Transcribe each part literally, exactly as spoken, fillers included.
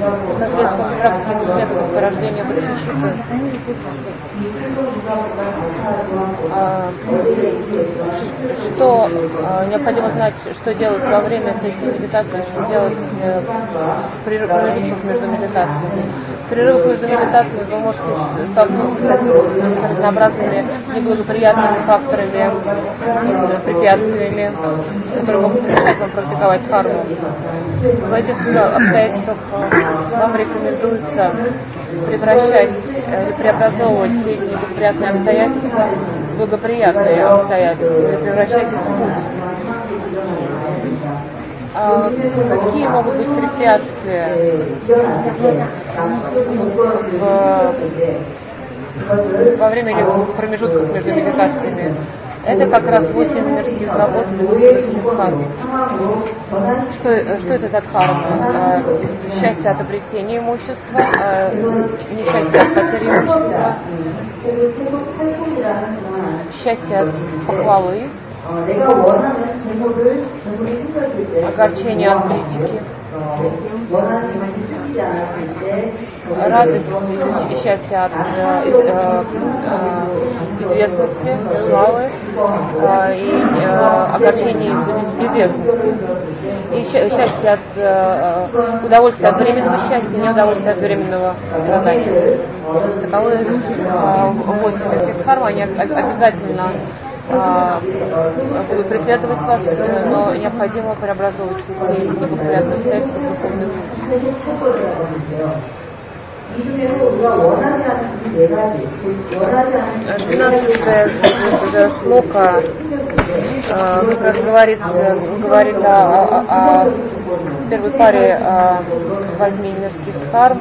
посредством терапевтических методов порождения бодхичитты. Что необходимо знать, что делать во время сессии медитации, что делать в промежутках между медитациями. В перерывах между медитациями вы можете столкнуться с разнообразными неблагоприятными факторами, препятствиями, которые могут мешать вам практиковать дхарму. В этих обстоятельствах вам рекомендуется превращать или преобразовывать все эти неблагоприятные обстоятельства в благоприятные обстоятельства, или превращать их в путь. А какие могут быть препятствия в, во время или в промежутках между медитациями? Это как раз восемь мирских забот или восемь мирских дхарм. Что, что это за дхармы? А, счастье от обретения имущества, а, несчастье от потери имущества, счастье от похвалы, огорчение от критики, радость и счастье от э, э, э, известности, славы э, и э, огорчение из безвестности. И счастье от э, удовольствия от временного счастья, не удовольствия от временного страдания. Таковы э, восемь мирских дхарм, они обязательно А, будут преследовать вас, но необходимо преобразовывать все эти неблагоприятные обстоятельства в духовный путь. Двенадцатая шлока как раз говорит, говорит о, о, о первой паре восьми мирских дхарм,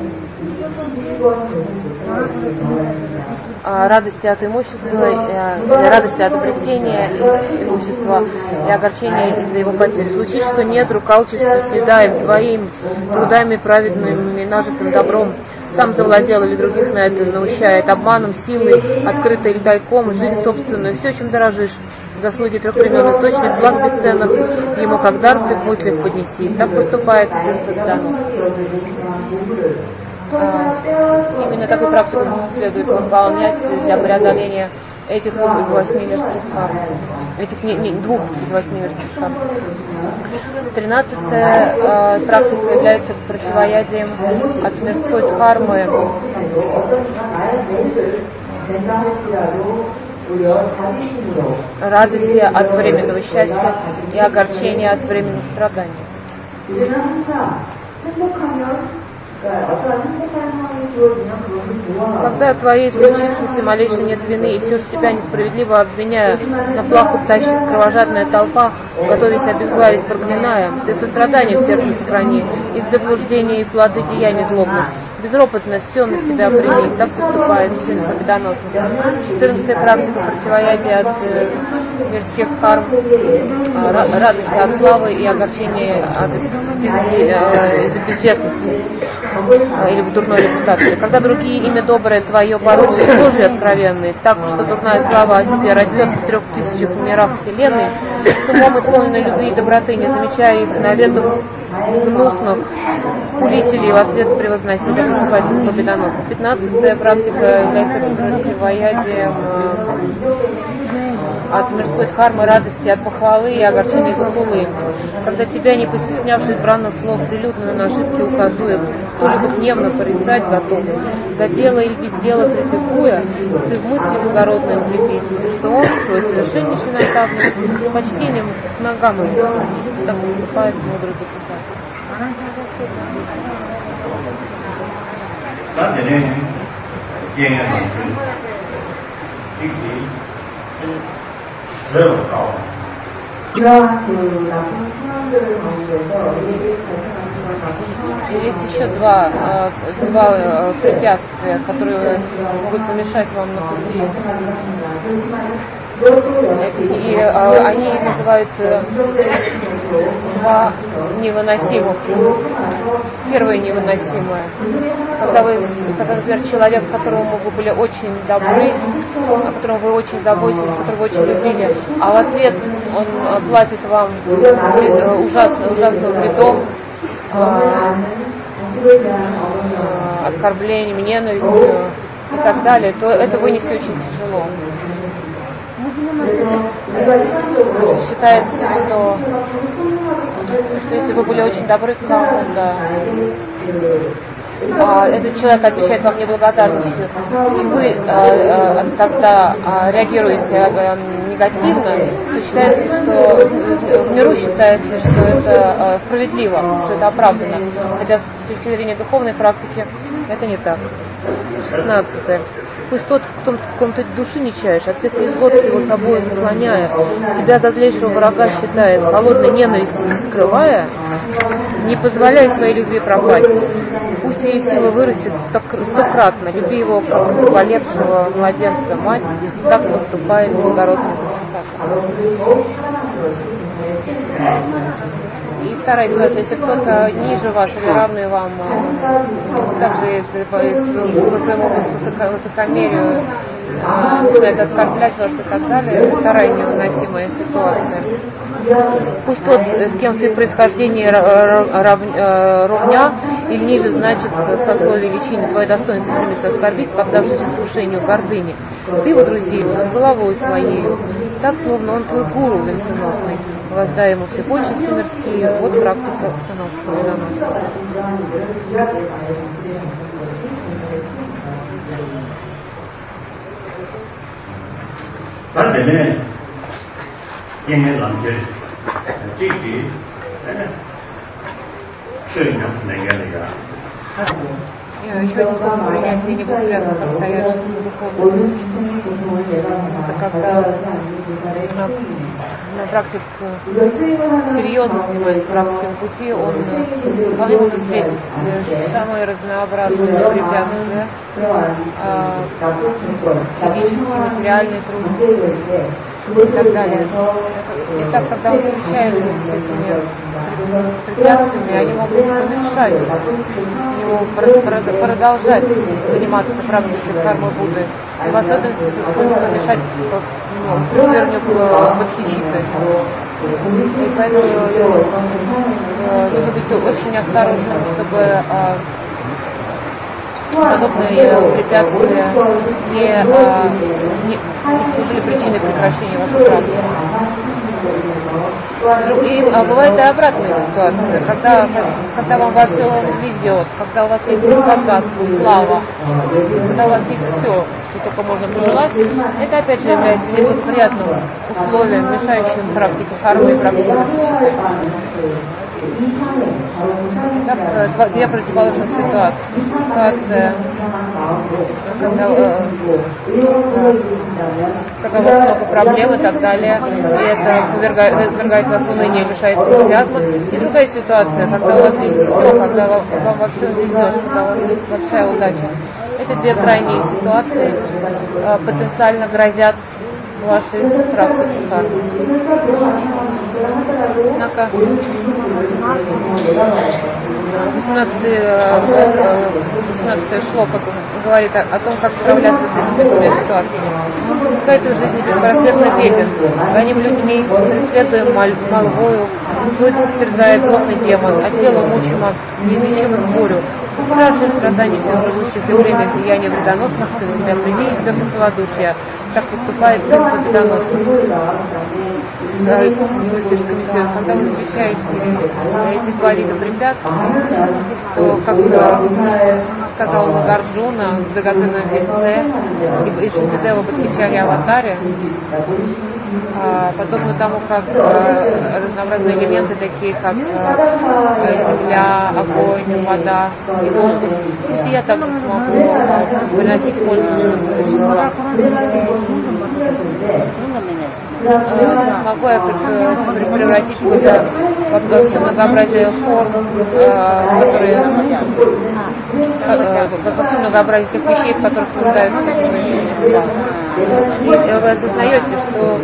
радости от имущества, радости от обретения имущества и огорчения из-за его потери. Случись, что недруг, алчество съедаем твоим трудами праведными нажитым добром, сам завладел или других на это наущает, обманом, силой, открыто или тайком, жизнь собственную, все, чем дорожишь, заслуги трех времен, источник благ бесценных, ему как дар ты в мыслях поднеси. Так поступает сын победоносный. А, именно такую практику следует выполнять для преодоления этих восьми мирских дхарм, этих не, не, двух из восьми мирских дхарм. Тринадцатая э, практика является противоядием от мирской дхармы, радости от временного счастья и огорчения от временных страданий. Когда твоей случившейся малейшей нет вины, и все же тебя несправедливо обвиняя, на плаху тащит кровожадная толпа, готовясь обезглавить проклиная, ты сострадание в сердце сохрани, и в заблуждении и плоды деяний злобных. Безропотно все на себя прими, так поступает сын победоносный. Четырнадцатая практика противоядия от э, мирских дхарм, э, радости от славы и огорчения от без, э, безвестности э, или дурной репутации. Когда другие имя доброе твое порочат ложью откровенной, так что дурная слава о тебе растет в трех тысячах мирах вселенной, с умом исполненной любви и доброты, не замечая их наветов гнусных хулителей в ответ превозносить, так поступать победоносно. Пятнадцатая практика является противоядием от мирской дхармы, радости от похвалы и огорчения за хулы. Когда тебя, не постеснявшись бранных слов, прилюдно на ошибки указуя, кто-либо гневно порицать готов, за дело или без дела критикуя, ты в мысли благородной укрепись, что он, твой совершеннейший наставник, с почтением к ногам его склонись. Так поступает мудрый Бодхисаттва. Есть еще два, два препятствия, которые могут помешать вам на пути. И а, они называются два невыносимых. Первое невыносимое. Когда вы, когда, например, человек, которому вы были очень добры, о котором вы очень заботились, которого вы очень любили, а в ответ он платит вам ужасным, ужасным вредом, э, оскорблениями, ненавистью и так далее, то это вынести очень тяжело. Значит, считается, что, что если вы были очень добры к кому-то, а этот человек отвечает вам неблагодарностью, и вы а, а, тогда а, реагируете а, негативно, то считается, что в миру считается, что это а, справедливо, что это оправдано. Хотя с точки зрения духовной практики это не так. шестнадцатое. Пусть тот, в том, в ком ты души не чаешь, от всех невзгод его собой заслоняя, тебя за злейшего врага считает, холодной ненависти не скрывая, не позволяй своей любви пропасть. Пусть ее сила вырастет стократно, люби его, как заболевшего младенца мать, так поступает благородный патриарх. И вторая ситуация, если кто-то ниже вас или равный вам, также если по, по своему высокомерию начинает оскорблять вас и так далее, это вторая невыносимая ситуация. Пусть тот, с кем ты в происхождении ровня или ниже, значит сословие величины, твое достоинство стремится оскорбить, поддавшись искушению гордыни. Ты водрузи его над головой своей, так, словно он твой гуру венценосный, воздай ему все почести мирские. Вот практика сынов победоносных. Еще один способ принятия неблагоприятных обстоятельств на духовном пути. Это когда на, на практик серьезно занимается практикой пути, он вполне может встретить самые разнообразные препятствия, физические, материальные трудности и так далее. И так, когда он встречается с этими препятствиями, они могут помешать ему продолжать заниматься практикой кармы Будды. И в особенности помешать ну, свержению бодхичитты. И поэтому нужно быть очень осторожным, чтобы подобные препятствия не, а, не, не служили причиной прекращения вашей практики. И а бывает и обратная ситуация, когда, когда вам во всем везет, когда у вас есть богатство, слава, когда у вас есть все, что только можно пожелать, это опять же является неблагоприятным условием, мешающим практике кармы и практике бодхичитты. Итак, две противоположных ситуации. Ситуация, когда, когда у вас много проблем и так далее, и это повергает, повергает вас в уныние, лишает энтузиазма. И другая ситуация, когда у вас есть все, когда вам, вам во всем везет, когда у вас есть большая удача. Эти две крайние ситуации потенциально грозят вашей практике кармы. Однако восемнадцатое шлока говорит о, о том, как справляться с этими двумя ситуациями. Пускай ты в жизни беспросветно беден, гоним людьми, преследуем моль, молвою, твой дух терзает злобный демон, а тело мучимо неизлечимых бурю. Страшные страдания всех живущих до времени деяния вредоносных, ты в себя прими и избегнут малодушия. Так поступает сын победоносных. Юристический комментирует, когда вы встречаете эти два вида препятствий, то, как сказал Нагарджуна в драгоценном венце и Шантидева Бодхичарья Аватаре, подобно тому, как разнообразные элементы, такие как земля, огонь, вода и воздух, пусть я также смогу приносить пользу живым существам. Могу я превратить себя во все многообразие форм, которые во все многообразие тех вещей, в которых нуждаются живые существа. И вы осознаете, что,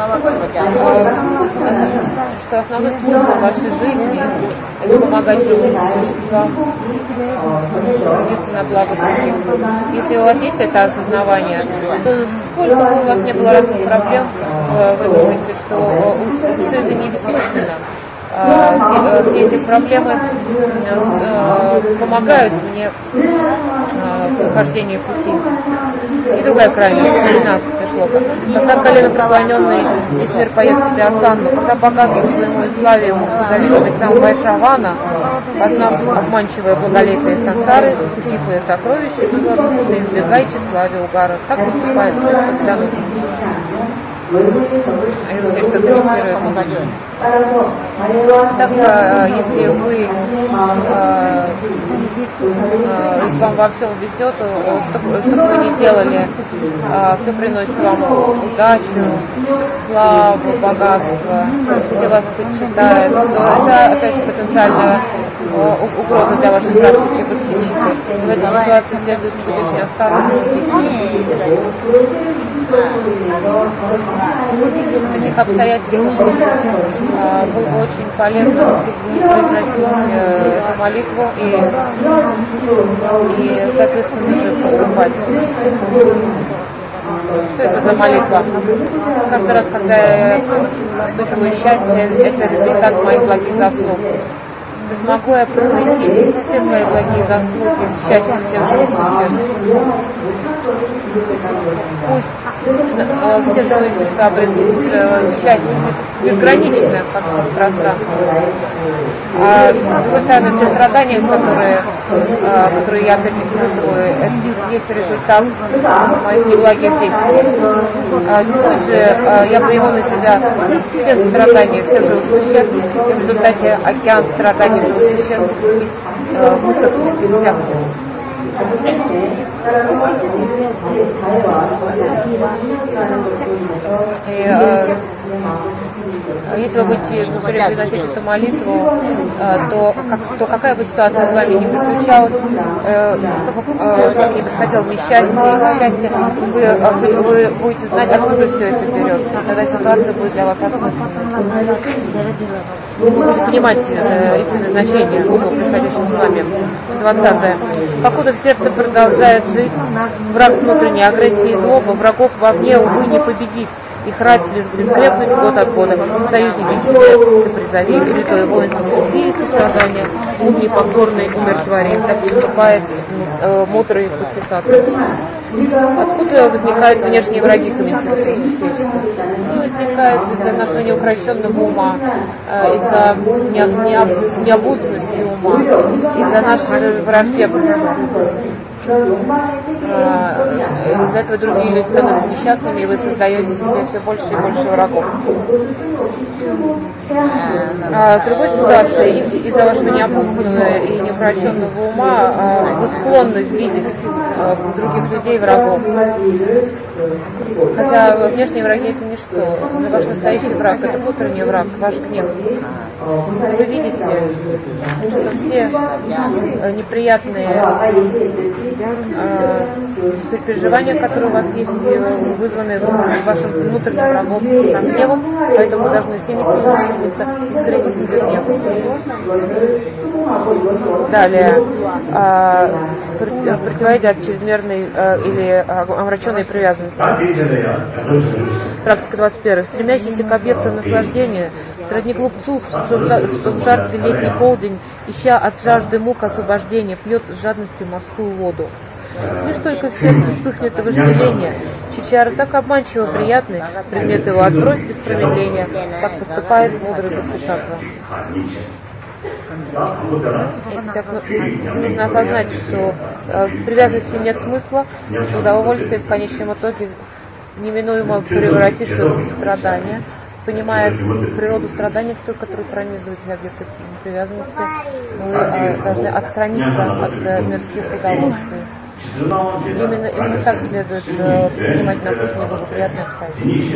что основной смысл вашей жизни – это помогать живым существам, трудиться на благо других. Если у вас есть это осознавание, то сколько бы у вас не было разных проблем, вы думаете, что все это не бессмысленно. все, все эти проблемы помогают мне в прохождении пути. И другая крайность, тринадцатая шлока. Когда коленопреклоненный весь мир поет тебе осанну, когда богатству своему и славе ему завидовать сам Вайшравана, познав обманчивое благолепие сансары, вкусив ее сокровища, безорно, да избегай тщеславия угара. Так поступает все победоносный. А я здесь комментирую. Так, если вы, если вам во всем везет, что, что бы вы ни делали, все приносит вам удачу, славу, богатство, все вас почитают, то это опять же потенциальная угроза для вашей практики бодхичитты. В этой ситуации следует быть очень осторожным. В таких обстоятельствах было бы очень полезно произносить эту молитву и, и соответственно же поступать. Что это за молитва? Каждый раз, когда я испытываю счастье, это результат моих благих заслуг. Да смогу я посвятить все свои благие заслуги счастью всех живых существ. Пусть э, все живые существа обретут э, счастье безграничное, как пространство. А с другой стороны, все страдания, которые, э, которые я опять испытываю, это есть результат моих неблагих действий. А пусть же э, я приму на себя все страдания всех живых существ, и в результате океан страданий живых существ э, высохнет, иссякнет. И, э, если вы будете приносить эту молитву, э, то, как, то какая бы ситуация с вами ни приключалась, э, чтобы э, с вами не происходило несчастье, счастье, вы, вы, вы будете знать, откуда все это берется, и тогда ситуация будет для вас осмысленной. Вы будете понимать э, истинное значение всего происходящего с вами. двадцатое. Покуда в сердце продолжает жить враг внутренней агрессии и злоба, врагов вовне, увы, не победить. Их рать лишь будет крепнуть год от года. Союзники себе ты призови, святой воин справедливости страдания, ум непокорный умиротвори. Так поступает э, мудрый бодхисаттва. Откуда возникают внешние враги, комментирует Чистейший? Они возникают из-за нашего неукрощенного ума, э, из-за не, необузданности ума, из-за нашей враждебности. Из-за этого другие люди становятся несчастными, и вы создаете себе все больше и больше врагов. А в другой ситуации, из-за вашего необузданного и неукрощенного ума, вы склонны видеть в других людей врагов. Хотя внешние враги это ничто. Ваш настоящий враг это внутренний враг, ваш гнев. Вы видите, что все неприятные переживания, которые у вас есть, вызваны вашим внутренним врагом, гневом, поэтому вы должны всеми силами стремиться искренне себе гневом. Далее, противоядие от чрезмерной или омраченной привязанности. Практика двадцать первая. Стремящийся к объекту наслаждения, сродни глупцу, что в жаркий летний полдень, ища от жажды мук освобождения, пьет с жадностью морскую воду. Лишь только в сердце вспыхнет вожделение, чичара так обманчиво приятны, предмет его отбрось без промедления, как поступает мудрый бодхисаттва. Нужно осознать, что в привязанности нет смысла, что удовольствие в конечном итоге неминуемо превратится в страдания. Понимая природу страдания, который пронизывает объекты привязанности, мы должны отстраниться от мирских удовольствий. Именно, именно так следует э, принимать на путь неблагоприятные обстоятельства.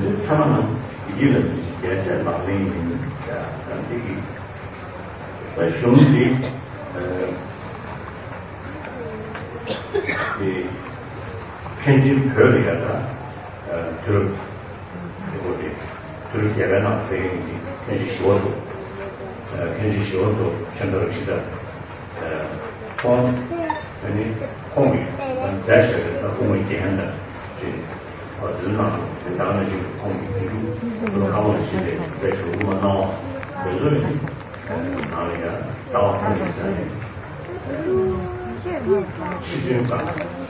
아니 공이 대셔서 공이 되는데 어 들나 나는 지금 공이 그리고 그런 상황이 시대 그래서 우리가 그래서 나리가 나와하는 전에 시중가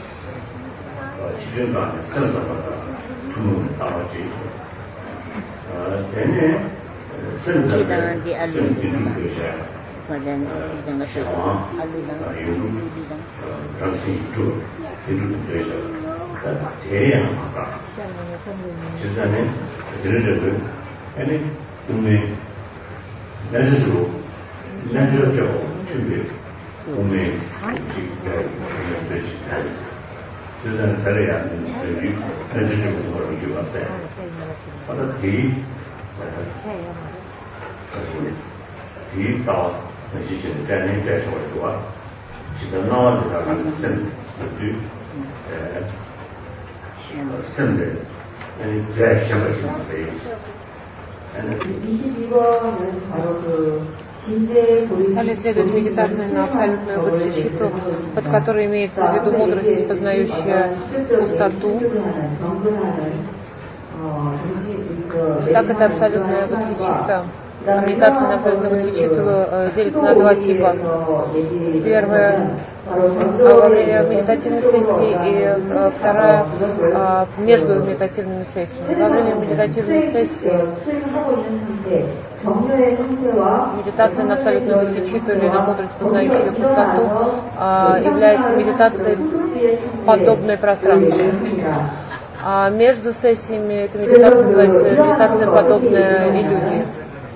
시중가 선거가 그 나머지 어 얘네 선거가 선거가 badan bidang kesehatan, alur 당시 주 대주에서 대양 아까 지난해 들으려고 아니 오늘 날씨로 날씨로 준비 오늘 지금 지난 달에야 저기 날씨로 뭐라고 왔어요. 아까 뒤 뒤到这些概念在说的话，其实脑子上还是生对，呃，生的，嗯，在想不清楚的意思。 이십이 번은 바로 그 진제 Далее следует медитация на абсолютную бодхичитту, под которой имеется в виду мудрость, познающая пустоту. Итак, это абсолютная бодхичитта. Медитация на абсолютную бодхичитту делится на два типа. Первая во время медитативной сессии и вторая между медитативными сессиями. Во время медитативной сессии медитация на абсолютную бодхичитту или на мудрость, познающую пустоту, является медитацией подобной пространству. А между сессиями эта медитация называется медитация подобная иллюзии.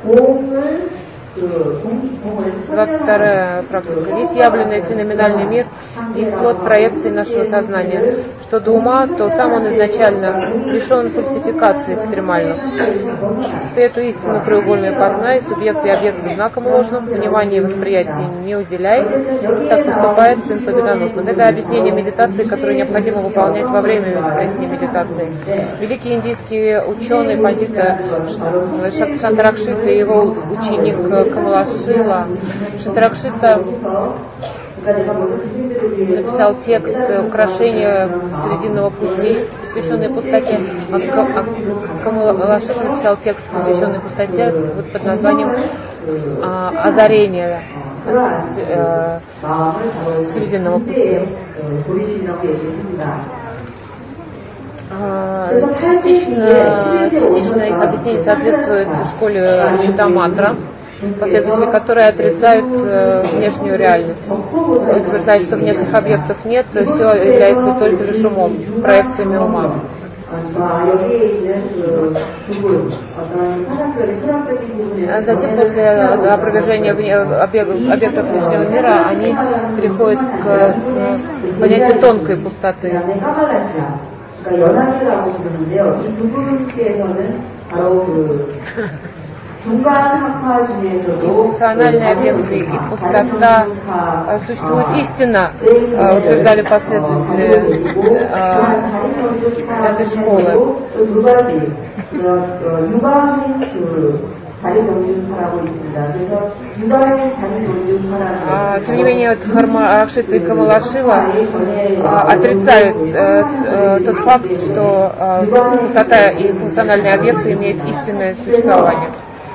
двадцать вторая практика. Весь явленный феноменальный мир есть плод проекции нашего сознания. Что до ума, то сам он изначально лишен фальсификации экстремальных. Ты эту истину краеугольную познай, субъект и объект знаком ложным, внимание и восприятие не уделяй. Так поступает сын победоносных. Это объяснение медитации, которую необходимо выполнять во время сессии медитации. Великий индийский ученый пандита Шантаракшита и его ученик Камалашила. Шантаракшита написал текст «Украшение Срединного пути», посвященный пустоте, а Камалашила написал текст, посвященный пустоте, вот под названием «Озарение Срединного пути». Частично, частично их объяснение соответствует школе Читаматра, последователи которой отрицают э, внешнюю реальность. Утверждают, что внешних объектов нет, все является только лишь умом, проекциями ума. А затем, после опровержения объектов внешнего мира, они переходят к, к понятию тонкой пустоты. 연합이라고 부르는데요. 이 두 분께서는 바로 그 И функциональные объекты, и пустота существует истина, утверждали последователи этой школы. А, тем не менее, вот Хармаракшита и Камалашила а, отрицают э, э, тот факт, что э, пустота и функциональные объекты имеют истинное существование.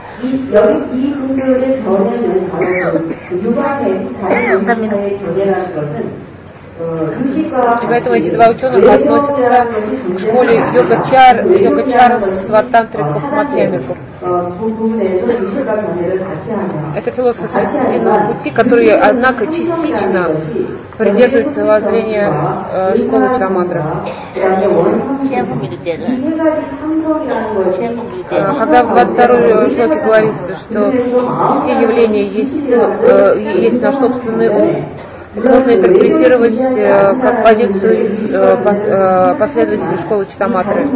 И поэтому эти два ученых относятся к школе йогачар, йогачар сватантриков мадхьямиков. Это философы Срединного пути, которые, однако, частично придерживаются воззрения э, школы Читаматры. Когда в двадцать второй шлоке говорится, что все явления есть, э, есть наш собственный ум, это можно интерпретировать э, как позицию э, пос, э, последователей школы Читаматры.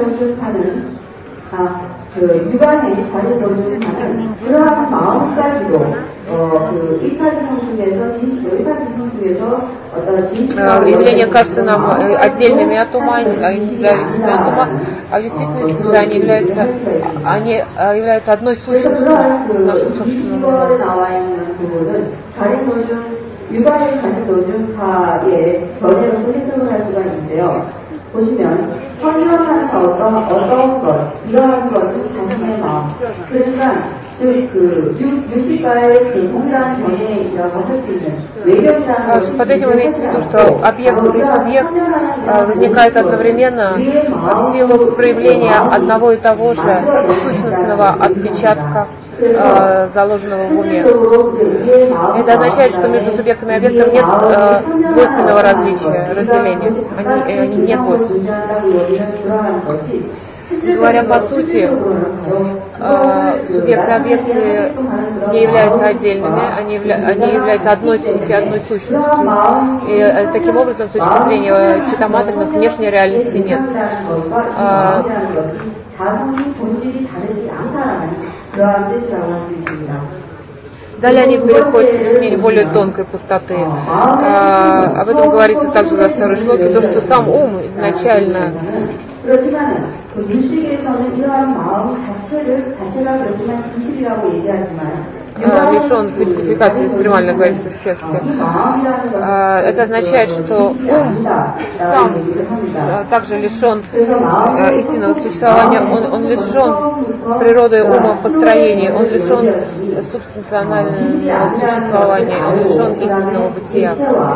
Явления кажутся нам отдельными от ума, независимыми от ума, а в действительности же они являются, они являются одной сущностью с нашим собственным умом. 육아의 가진 노중파의 변해로서 해석을 할 수가 있는데요. 보시면 설명하는 어떤 어떤 것, 일어나는 것은 자신의 마음. 그러니까 Под этим имеется в виду, что объект и субъект возникают одновременно в силу проявления одного и того же сущностного отпечатка, заложенного в уме. Это означает, что между субъектом и объектом нет э, двойственного различия, разделения. Они, они не двойственны. Говоря по сути, э, субъекты и объекты не являются отдельными, они, явля, они являются одной сути, одной сущностью. И э, таким образом, с точки зрения читаматрных, внешней реальности нет. Э, Далее они переходят к объяснению более тонкой пустоты. А, об этом говорится также за старой шлоки, то, что сам ум изначально лишен фальсификации, экстремально говорится в тексте. Это означает, что ум сам также лишен истинного существования, он, он лишен природы ума построения, он лишен субстанционального существования, он лишен истинного бытия.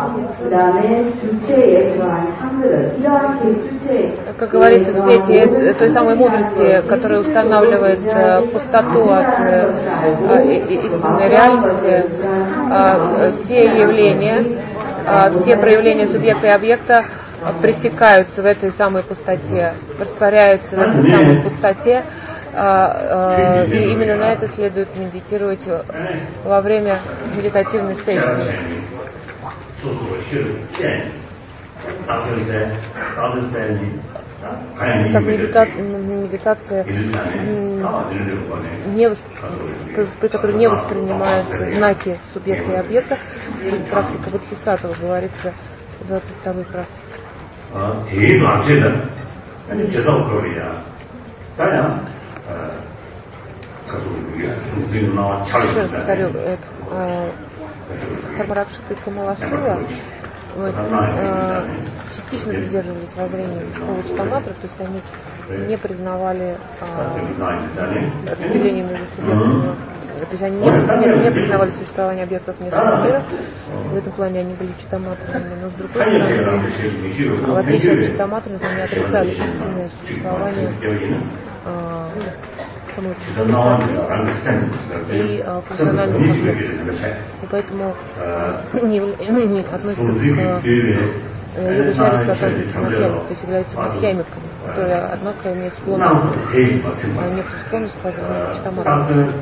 Как говорится в свете той самой мудрости, которая устанавливает пустоту от истинной реальности, все явления, все проявления субъекта и объекта пресекаются в этой самой пустоте, растворяются в этой самой пустоте, и именно на это следует медитировать во время медитативной сессии. Так медитация, медитация не, при которой не воспринимаются знаки субъекта и объекта, есть практика Бодхисаттвы, говорится в двадцать второй практике. Еще раз повторю, это Дхармаракшита и Камалашвила вот, э, частично придерживались воззрения школы Читаматры, то есть они не признавали э, разделение между субъектами, то есть они не, не, не признавали существование объектов внешнего мира, в этом плане они были Читаматрами, но с другой стороны, в отличие от Читаматры, они отрицали истинное существование э, самой пустоты и э, функциональных объектов. И поэтому э, не, не относятся к э, йогачаре сватантрам махьямикам, то есть являются махьямиками, которые, однако, имеют склонность, э, некоторую склонность к воззрению Читаматры.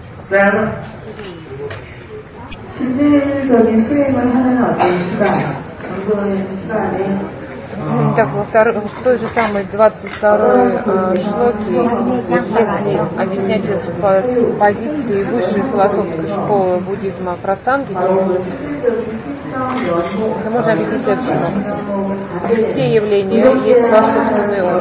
Так, во втор... в той же самой двадцать второй э, шлоке, если объяснять ее с позиции высшей философской школы буддизма Прасангики, то можно объяснить следующим образом. Все явления есть ваш собственный ум.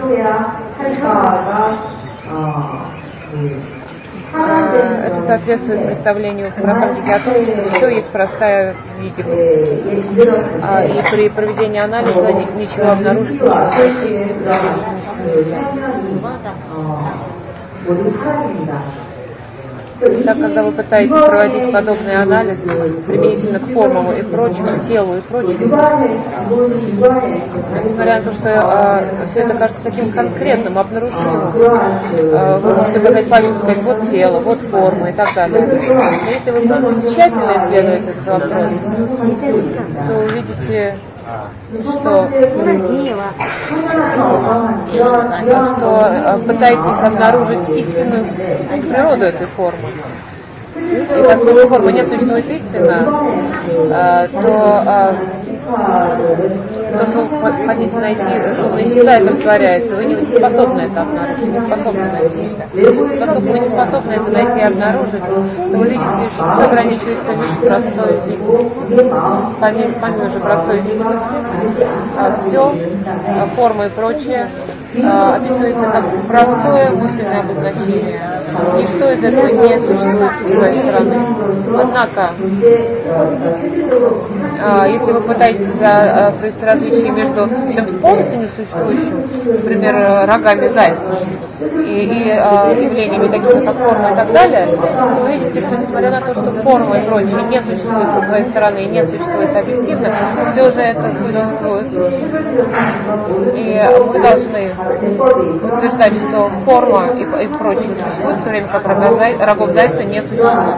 Это соответствует представлению Прасангики о том, что все есть простая видимость. И при проведении анализа ничего обнаружить, ничего найти для видимости нельзя. Итак, когда вы пытаетесь проводить подобный анализ применительно к формам и прочему, к телу и прочему, несмотря на то, что э, все это кажется таким конкретным, обнаружимым, э, вы можете показать пальцем, сказать, вот тело, вот форма и так далее. Но если вы будете тщательно исследовать этот вопрос, то увидите, что, что пытаетесь обнаружить истинную природу этой формы. И поскольку форма не существует истинно, то то, что вы хотите найти, что он исчезает, растворяется, вы не способны это обнаружить, не способны найти это. И поскольку вы не способны это найти и обнаружить, то вы видите, что все ограничивается лишь простой видимостью. Помимо, помимо же простой видимости, все, форма и прочее, описывается как простое мысленное обозначение Ничто из этого не существует со своей стороны. Однако, если вы пытаетесь провести различие между чем-то полностью несуществующим, например, рогами зайца, и, и явлениями такими, как форма и так далее, то вы видите, что несмотря на то, что форма и прочее не существует со своей стороны и не существует объективно, все же это существует. И мы должны утверждать, что форма и, и прочее существует, в то время как рогов зайца не существует.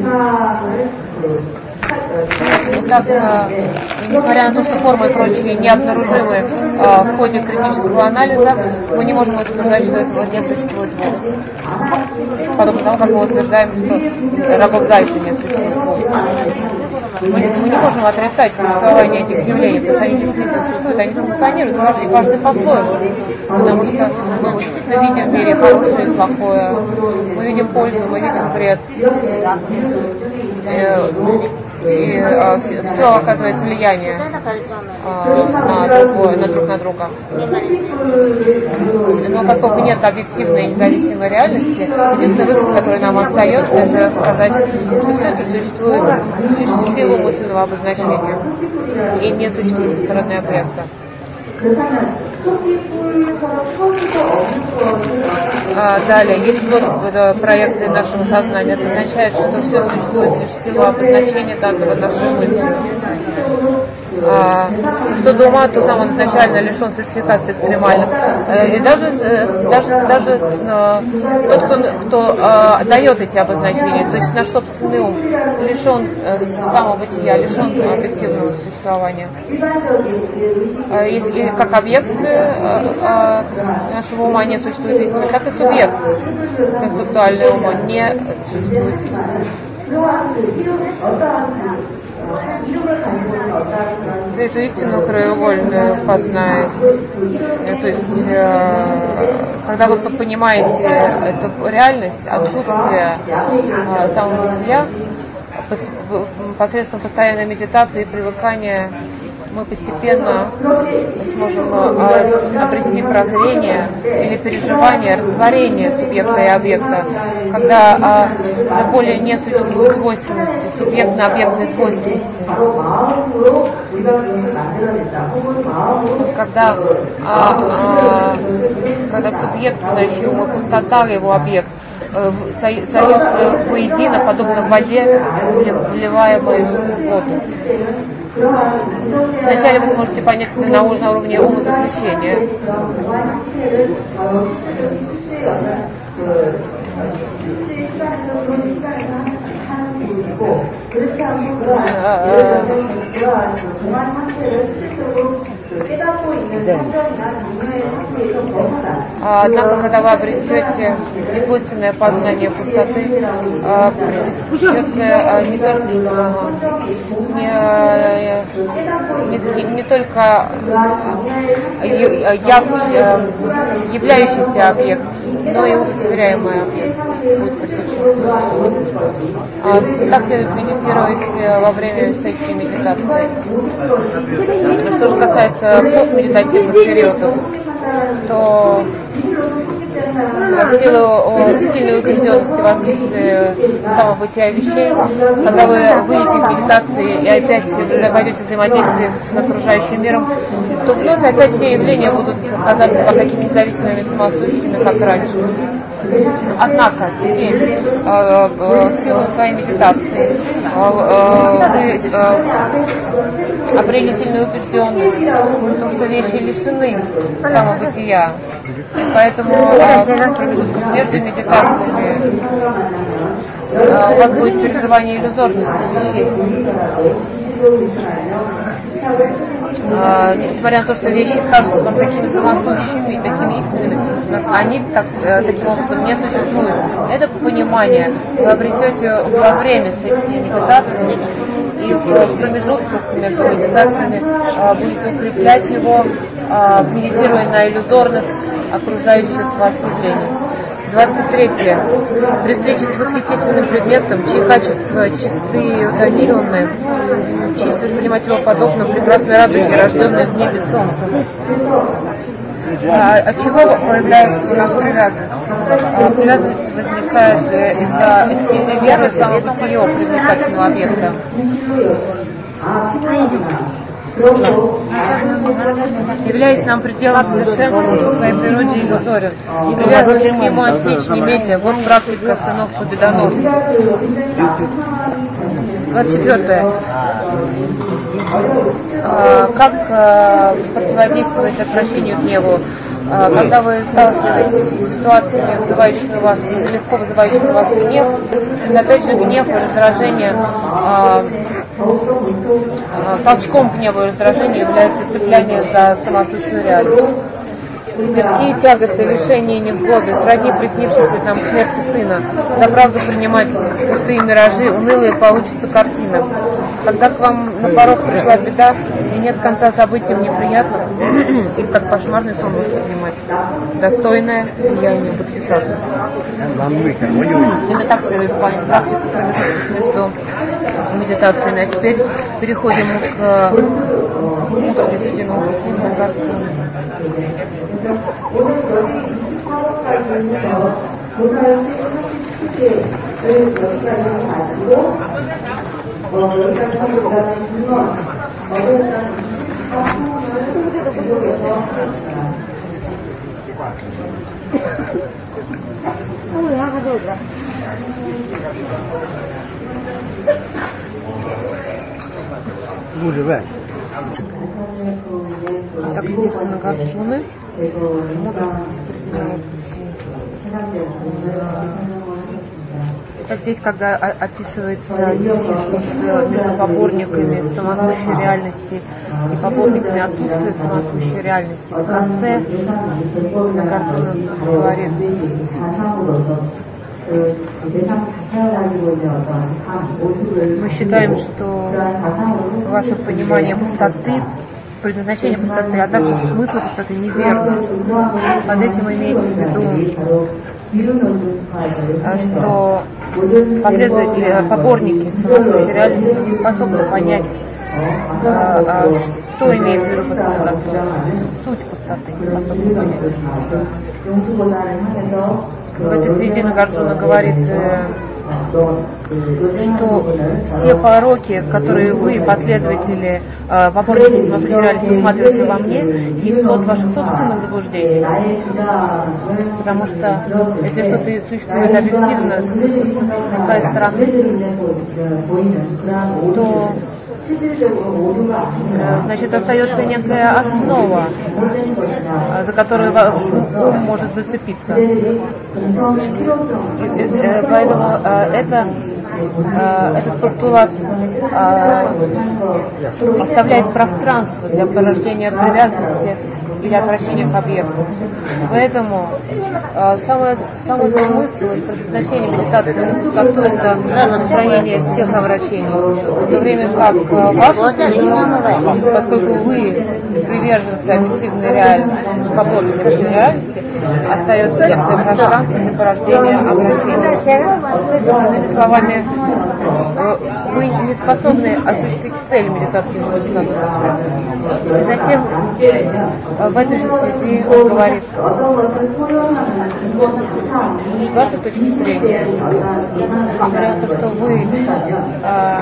Итак, несмотря на то, что формы и прочие необнаружимы в ходе критического анализа, мы не можем утверждать, что этого не существует вовсе. Подобно тому, как мы утверждаем, что рогов зайца не существует вовсе. Мы, мы не можем отрицать существование этих явлений, потому что они действительно существуют, они функционируют, и каждый по-своему. Потому что мы действительно видим в мире хорошее и плохое, мы видим пользу, мы видим вред. И а, все, все оказывает влияние а, на, другое, на друг на друга. Но поскольку нет объективной и независимой реальности, единственный выход, который нам остается, это сказать, что все это существует лишь в силу мысленного обозначения и не существует со стороны объекта. А, далее, есть доступ проекции нашего сознания. Это означает, что все существует лишь в силу обозначения данного нашей мысли. А, что до ума, то сам он изначально лишен фальсификации экстремальных. И даже, даже, даже тот, кто, кто а, дает эти обозначения, то есть наш собственный ум, лишен самого бытия, лишен объективного существования. И как объект а, а, нашего ума не существует истины, так и субъект концептуального ума не существует истины. Эту истину краеугольную познает. То есть, когда вы понимаете эту реальность, отсутствие самого бытия, посредством постоянной медитации и привыкания, мы постепенно сможем обрести прозрение или переживание, растворение субъекта и объекта, когда уже более не существует двойственности, субъектно-объектной двойственности. Когда, а, а, когда субъект, настоящий ум, и пустота, его объект, союз воедино, подобно воде, вливаемой в воду. Вначале вы сможете понять это на уровне умозаключения. Однако, когда вы обретете недвойственное познание пустоты, придется не только, не, не, не только являющийся объект, но и удостоверяемый объект будет пресечен. Так следует медитировать во время сессии медитации. Что же касается постмедитативных периодов, то в силу сильной убежденности в отсутствии самого бытия вещей, когда вы выйдете из медитации и опять войдете в взаимодействие с окружающим миром, то вновь опять все явления будут казаться вам такими независимыми, самосущими, как раньше. Однако теперь в силу своей медитации вы обрели сильную убежденность в том, что вещи лишены самобытия. И поэтому в промежутках между медитациями у вас будет переживание иллюзорности вещей. А, несмотря на то, что вещи кажутся вам такими самосущими, такими истинными, они так, таким образом не существуют. Это понимание вы обретете во время сессии медитации, и в промежутках между медитациями а, будете укреплять его, а, медитируя на иллюзорность окружающих вас явлений. двадцать третье. При встрече с восхитительным предметом, чьи качества чистые и утонченные, чьи воспринимать его подобно прекрасной радуге, рожденной в небе солнцем. А, от чего появляется у нас привязанность? А, привязанность возникает из-за сильной веры в самобытие привлекательного объекта. Являясь нам пределом совершенства по своей природе иллюзорен. Привязанность к нему отсечь немедля. Вот практика сынов победоносных. двадцать четвёртое. А, как а, противодействовать отвращению гневу? А, когда вы сталкиваетесь с ситуациями, вызывающими вас, легко вызывающими вас гнев, то опять же гнев и раздражение, а, а, толчком гнева и раздражения является цепляние за самосущую реальность. Мирские тяготы, лишения и невзгоды, сродни приснившейся нам смерти сына. За правду принимать пустые миражи, унылые получится картина. Когда к вам на порог пришла беда, и нет конца событиям неприятным, их как кошмарный сон воспринимать. Достойное деяние бодхисаттвы. Именно так следует исполнять практику между медитациями. А теперь переходим к мудрости срединного пути Нагарджуны. 오늘 여기 이십사 번까지에서 보살의 실제를 여기까지 가지고 어, 여기까지 하고 그다음에 물론 어제까지 이십사 분을 계속해서 Так, текст Нагарджуны, мудрость срединного пути. Это здесь, когда описывается литий между поборниками самосущей реальности и поборниками отсутствия самосущей реальности. В конце Нагарджуна говорит: мы считаем, что ваше понимание пустоты, предназначение пустоты, а также смысл пустоты неверно. Под этим имеется в виду, что последователи, поборники самосущей реальности не способны понять, что имеется в виду под пустотой, суть пустоты не способны понять. В этой связи Нагарджуна говорит, что все пороки, которые вы, последователи, поборники самосущей реальности, усматриваете во мне, есть плод ваших собственных заблуждений. Потому что если что-то существует объективно с своей стороны, то значит, остается некая основа, за которую ваш ум может зацепиться. И, поэтому это, этот постулат оставляет пространство для порождения привязанности или отвращения к объекту. Поэтому самый, самый смысл и предназначение медитации на пустоту — это устранение всех обращений. В то время как ваш случай, поскольку вы приверженцы объективной реальности, поборники объективной реальности, остается некое пространство для порождения обращения. Другими словами, вы не способны осуществить цель медитации на пустоту. И затем в этой же связи он говорит: с вашей точки зрения, несмотря на то, что вы а,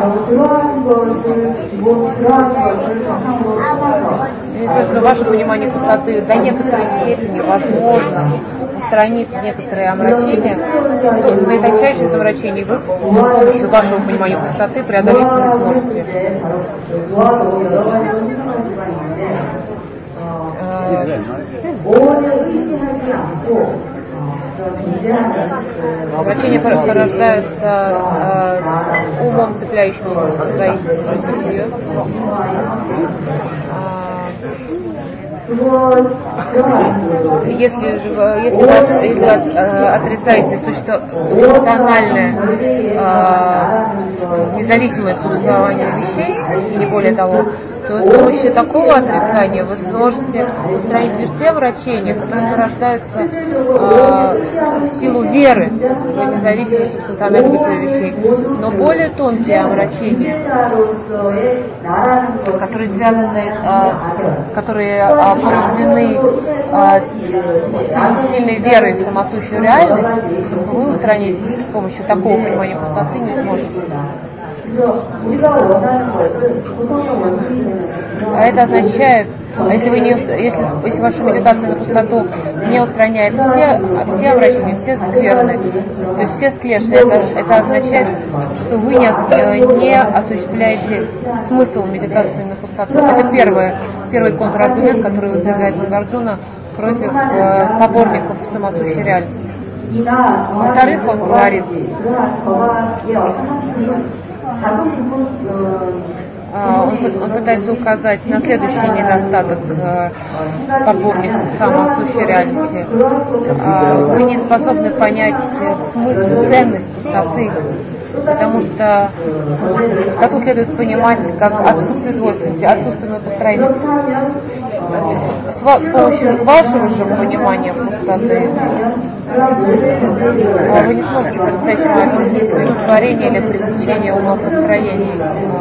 несмотря на ваше понимание пустоты до некоторой степени возможно устранить некоторые омрачения, то наитончайшие из омрачений вы с помощью вашего понимания пустоты преодолеть не сможете. Омрачения порождаются э, умом, цепляющимся за истину. Если, если вы, если вы э, отрицаете субстанциальное э, независимое существование вещей, и не более того, то с помощью такого отрицания вы сможете устранить лишь те омрачения, которые порождаются э, в силу веры, в независимости от функционального бытия вещей. Но более тонкие омрачения, которые связаны, э, которые э, порождены э, сильной верой в самосущую реальность, вы устранить с помощью такого понимания пустоты не сможете. А это означает, если, вы не, если, если ваша медитация на пустоту не устраняет все, все обращения, все скверны, то есть все склеши, это, это означает, что вы не, не осуществляете смысл медитации на пустоту. Это первое, первый контраргумент, который выдвигает Нагарджуна против э, поборников самосущей реальности. Во-вторых, он говорит, Он, он пытается указать на следующий недостаток э, поборников самосущей реальности. Э, вы не способны понять смысл, ценность пустоты, потому что пустоту следует понимать как отсутствие двойственности, отсутствие построения. С, с помощью вашего же понимания пустоты вы не сможете по-настоящему объяснить растворение или пресечение умопостроения.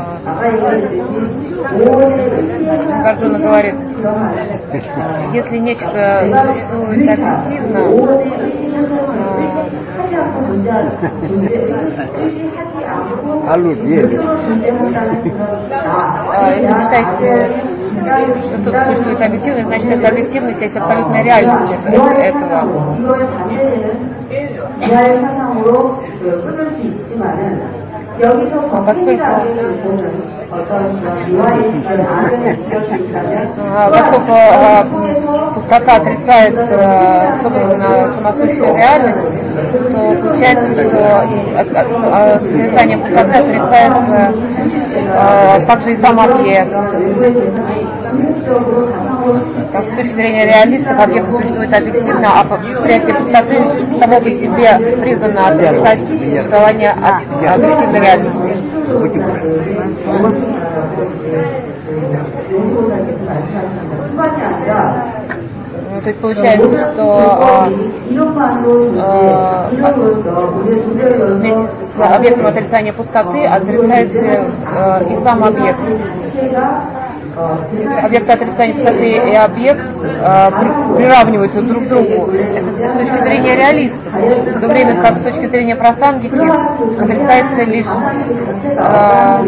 Нагарджуна говорит, если нечто существует объективно, если вы считаете, что что-то существует объективно, значит, это объективность, есть абсолютная реальность этого. А поскольку, поскольку а, пустота отрицает, а, собственно, самосущую реальность, то получается, что отрицание пустоты отрицается а, также и сам объект. Так, с точки зрения реалистов объект существует объективно, а восприятие пустоты само по себе призвано отрицать существование объективной реальности. Ну, то есть получается, что э, э, вместе с объектом отрицания пустоты отрицается э, и сам объект. Объекты отрицания пустоты и объект э, приравниваются друг к другу. Это с точки зрения реалистов. В то время как с точки зрения прасангики отрицается лишь э,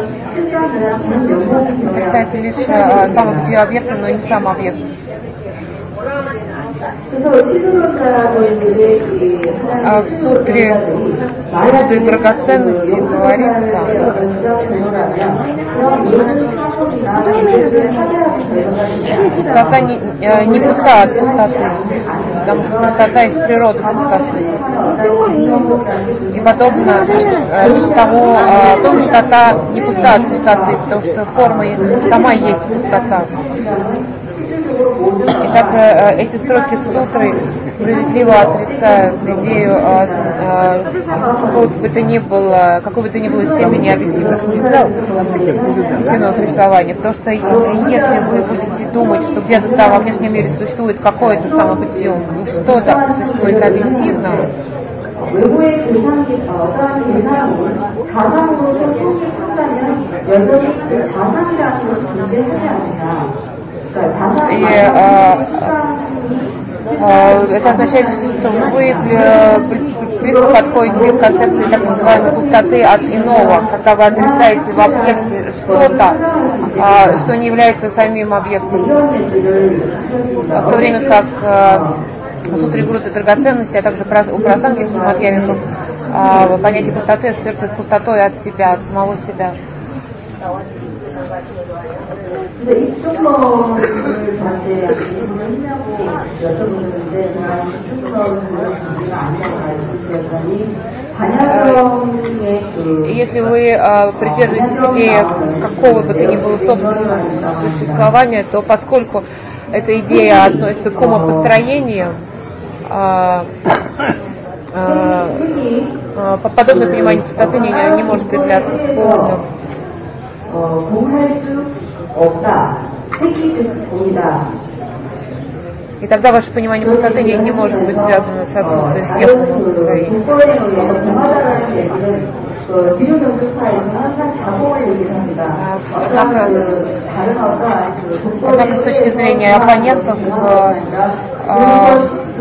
отрицается лишь э, само бытие объекта, но не сам объект. А в сутре «Груды драгоценности» говорится, пустота не, не пуста от пустоты, потому что пустота есть природа пустоты. И подобно тому, пустота не пуста от пустоты, потому что форма сама есть пустота. Итак, эти строки сутры справедливо отрицают идею какого бы то ни было, какой бы то ни было степени объективности объективного существования. Потому что если вы будете думать, что где-то там во внешнем мире существует какое-то самобытие, что-то существует объективно, и э, э, это означает, что вы близко подходите к концепции так называемой пустоты от иного, когда вы отрицаете в объекте что-то, э, что не является самим объектом. В то время как э, в сутре «Груды драгоценности», а также у прасангиков и мадьявиков э, понятие пустоты ассоциируется с пустотой от себя, от самого себя. Если вы э, придерживаетесь идеи какого бы то ни было собственного существования, то поскольку эта идея относится к умопостроению, э, э, подобное понимание пустоты не, не может являться полным. 없다. 획기적입니다. И тогда ваше понимание пустоты не, не может быть связано с отсутствием всех настроений. Однако, однако с точки зрения оппонентов, э,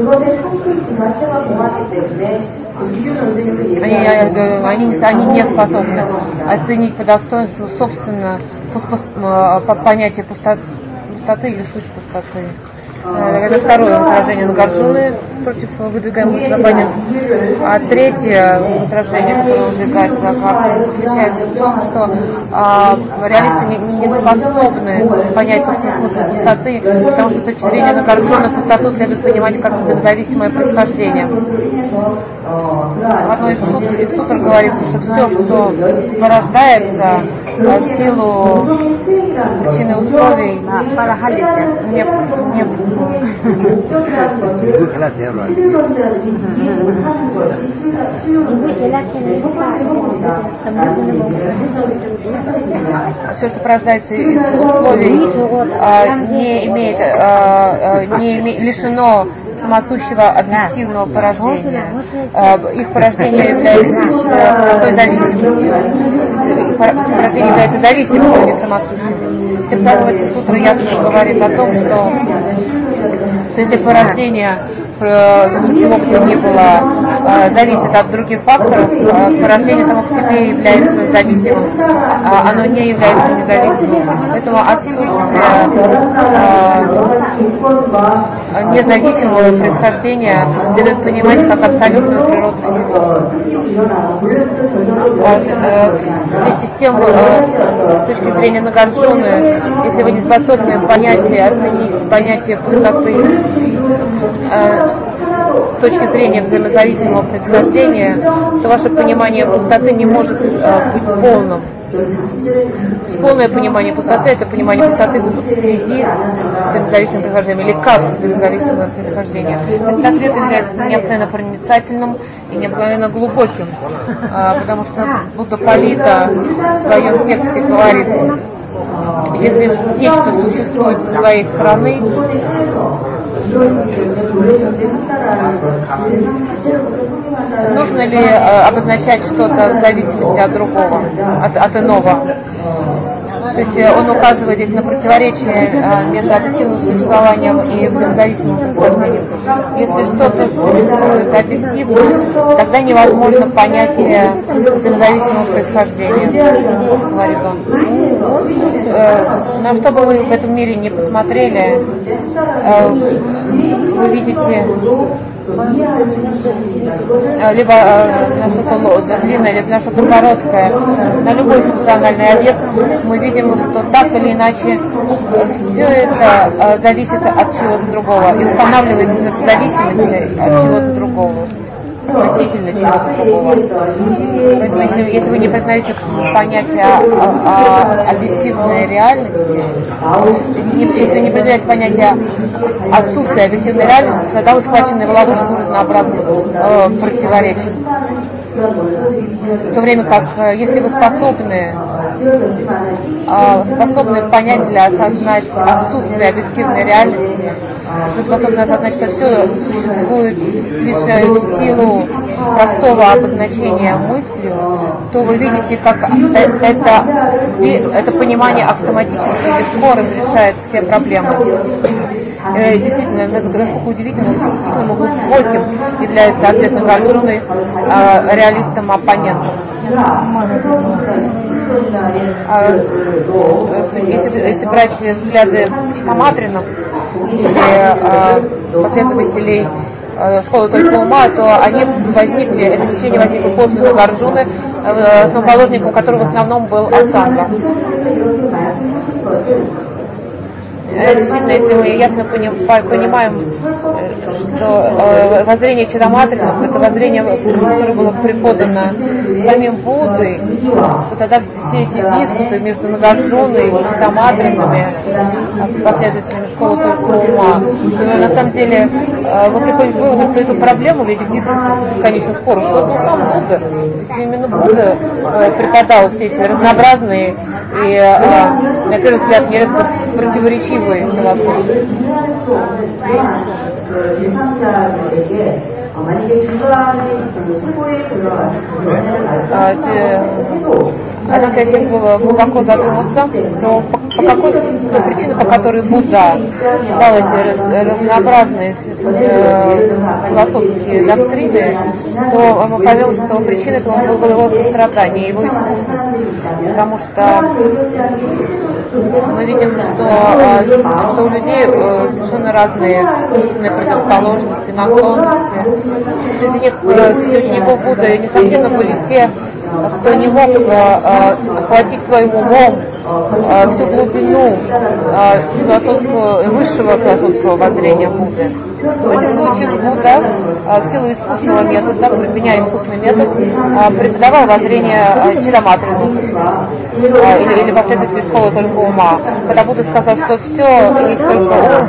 они, они, они не способны оценить по достоинству собственно понятие пустоты, пустоты или суть пустоты. Это второе возражение Нагарджуны против выдвигаемых оппонентов. А третье возражение, которое выдвигает Нагарджуна, заключается в том, что а, реалисты не, не способны понять собственный смысл пустоты, потому что с точки зрения Нагарджуны пустоту следует понимать как взаимозависимое происхождение. В одной из сут, из сутр говорится, что все, что порождается в силу причины условий, не, не все, что порождается из условий, не имеет, не имеет, лишено самосущего объективного порождения. Их порождение является простой зависимостью. Их порождение является зависимым, а не самосущим. Тем самым эта сутра ясно говорит о том, что, что если порождение чего бы то ни было зависит от других факторов, порождение само по себе является зависимым, а оно не является независимым. Поэтому отсутствие независимого происхождения следует понимать как абсолютную природу всего. Вместе с тем, с точки зрения Нагарджуны, если вы не способны понятие оценить понятие пустоты с точки зрения взаимозависимого происхождения, то ваше понимание пустоты не может э, быть полным. Полное понимание пустоты — это понимание пустоты среди взаимозависимого происхождения, или как взаимозависимое происхождение. Этот ответ является необыкновенно проницательным и необыкновенно глубоким, э, потому что Будда Палита в своем тексте говорит: если нечто существует со своей стороны, нужно ли э, обозначать что-то в зависимости от другого, от, от иного? То есть э, он указывает здесь на противоречие э, между объективным существованием и взаимозависимым происхождением. Если что-то существует объективно, тогда невозможно понятие взаимозависимого происхождения, говорит он. Э, на что бы вы в этом мире не посмотрели, э, вы видите либо э, на что-то длинное, либо на что-то короткое, на любой функциональный объект, мы видим, что так или иначе все это э, зависит от чего-то другого и устанавливается эта зависимость от чего-то другого, относительно чего-то другого. Поэтому если, если вы не признаете понятие о, о, о объективной реальности, если вы не признаете понятие отсутствия объективной реальности, тогда вы схвачены в ловушку разнообразных э, противоречий. В то время как, если вы способны, э, способны понять или осознать отсутствие объективной реальности, вы способны осознать, что все существует лишь в силу простого обозначения мыслью, то вы видите, как это, это понимание автоматически легко разрешает все проблемы. И действительно, насколько удивительным, действительно глубоким является ответ Нагарджуны э, реалистом-оппонентом. А, если, если брать взгляды психоматринов или э, последователей э, школы только ума, то они возникли, это течение возникло после Нагарджуны, э, основоположником которого в основном был Асанга. Действительно, если мы ясно понимаем, что э, воззрение Читаматринов, это воззрение, которое было преподано самим Буддой, то тогда все эти диспуты между Нагарджуной и Читаматринами, последователями школы только ума, то на самом деле э, вы приходите к выводу, что эту проблему в этих диспутах бесконечных споров создал сам Будда. Ведь именно Будда э, преподал все эти разнообразные и, э, на первый взгляд, нередко противоречивые философии. Однако, если глубоко задуматься, то по, по какой по причине, по которой Будда дал эти разнообразные э, философские доктрины, то мы поймем, что причиной этого было его сострадание, его искусность. Потому что мы видим, что, что у людей совершенно разные собственные противоположности, наклонности. Среди них, среди учеников Будды, несомненно, были те, кто не мог охватить своим умом всю глубину философского, высшего философского воззрения Будды. В этих случаях Будда в силу искусственного метода, применяя искусственный метод, преподавал воззрение Читаматринус или, или последователей школы только ума. Когда Будда сказал, что все есть только ум,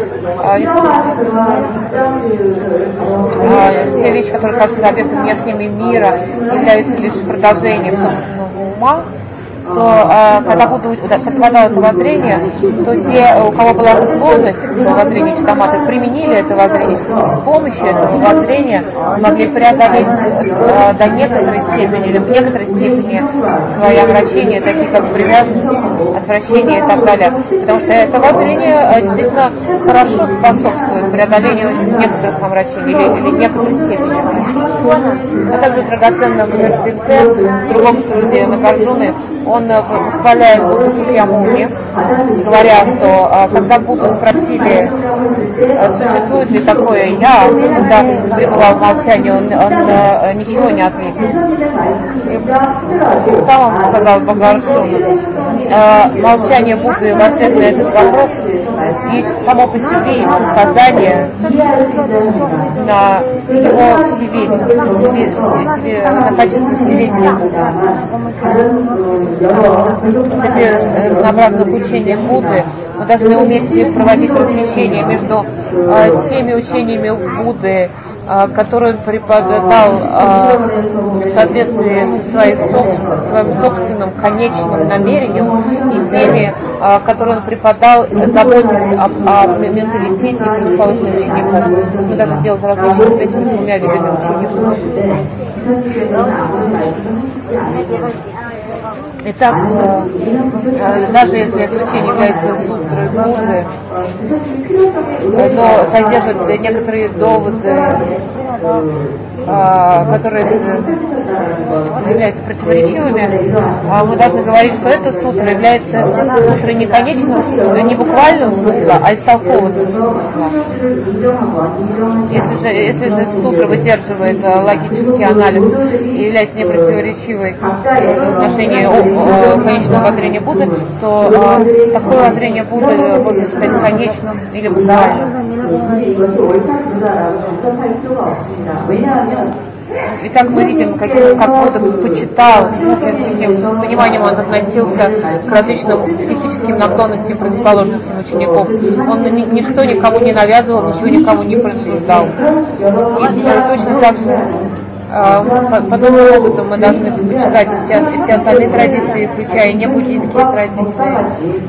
все вещи, которые кажутся объектом внешними мира, являются лишь продолжением собственного ума, то когда Будда преподавал это воззрение, то те, у кого была склонность к воззрению Читаматры, применили это воззрение, и с помощью этого воззрения могли преодолеть э, до некоторой степени или в некоторой степени свои омрачения, такие как привязанность, отвращение и так далее. Потому что это воззрение действительно хорошо способствует преодолению некоторых омрачений или, или некоторой степени омрачений. А также в драгоценном мертвеце, в другом труде Нагарджуны, он восхваляет Будду Шакьямуни, говоря, что когда Будду спросили, существует ли такое «я», Будда пребывал в молчании, он, он ничего не ответил. И сам он сказал Нагарджуну, молчание Будды в ответ на этот вопрос есть само по себе есть указание на его всеведение, себе, на качество всеведения Будды. Вот эти разнообразных учений Будды мы должны уметь проводить различения между э, теми учениями Будды, э, которые он преподал э, в соответствии со своим, своим собственным конечным намерением, и теми, э, которые он преподал, заботясь об, о менталитете и предположенных учеников. Вот мы должны делать различия между этими двумя видами учений Будды. Итак, даже если это учение является сутрой Будды, но содержит некоторые доводы, которые являются противоречивыми, мы должны говорить, что эта сутра является сутрой не конечного, не буквального смысла, а истолкованного смысла. Если же, если же сутра выдерживает логический анализ и является непротиворечивой в отношении конечного воззрения Будды, то такое воззрение Будды можно считать конечным или буквальным. Итак, мы видим, как, как Будда почитал, с каким пониманием он относился к различным психическим наклонностям, предрасположенностям учеников. Он ни, ничто никому не навязывал, ничего никому не предосуждал. И точно так же, подобным образом, мы должны почитать все, все остальные традиции, включая небуддийские традиции.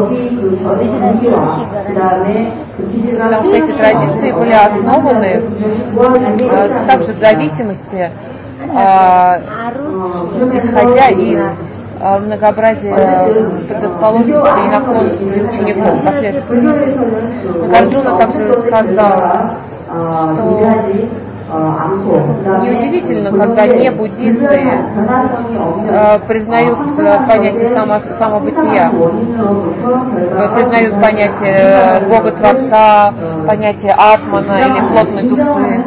Потому что эти традиции были основаны э, также в зависимости, э, исходя из э, многообразия предрасположенностей и наклонностей учеников, последователей. Нагарджуна также сказала, что неудивительно, когда не буддисты э, признают э, понятие само, самобытия, э, признают понятие Бога Творца, понятие Атмана или плотной души.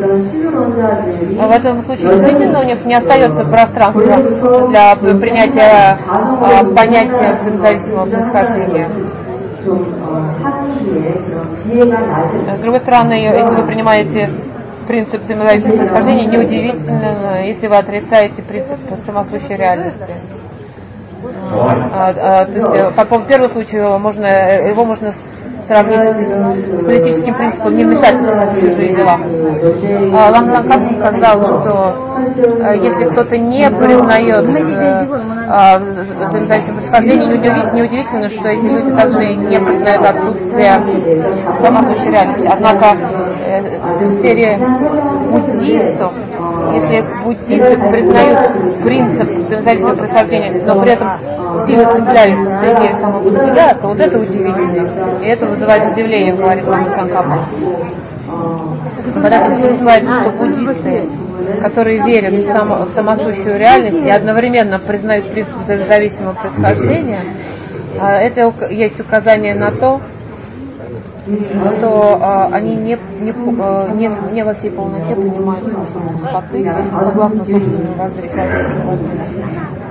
В этом случае действительно у них не остается пространства для принятия э, понятия взаимозависимого происхождения. С другой стороны, если вы принимаете принцип взаимозависимого происхождения, неудивительно, если вы отрицаете принцип самосущей реальности. А, а, то есть, по поводу первого случая, можно, его можно сравнить с политическим принципом не вмешательства в чужие дела. А, Лан Ланкапсон сказал, что а, если кто-то не признает а, взаимозависимое происхождение, неудивительно, что эти люди также не признают отсутствие самосущей реальности. Однако э, в сфере буддистов, если буддисты признают принцип взаимозависимого происхождения, но при этом сильно цеплялись за идею самого бытия, то вот это удивительно. И это вызывает удивление, говорит Лан Ланкапсон. Когда подразумевается, что буддисты, которые верят в, само, в самосущую реальность и одновременно признают принцип взаимозависимого происхождения, это есть указание на то, что а, они не, не, не, не во всей полноте понимают смысл пустоты согласно собственным воззрениям.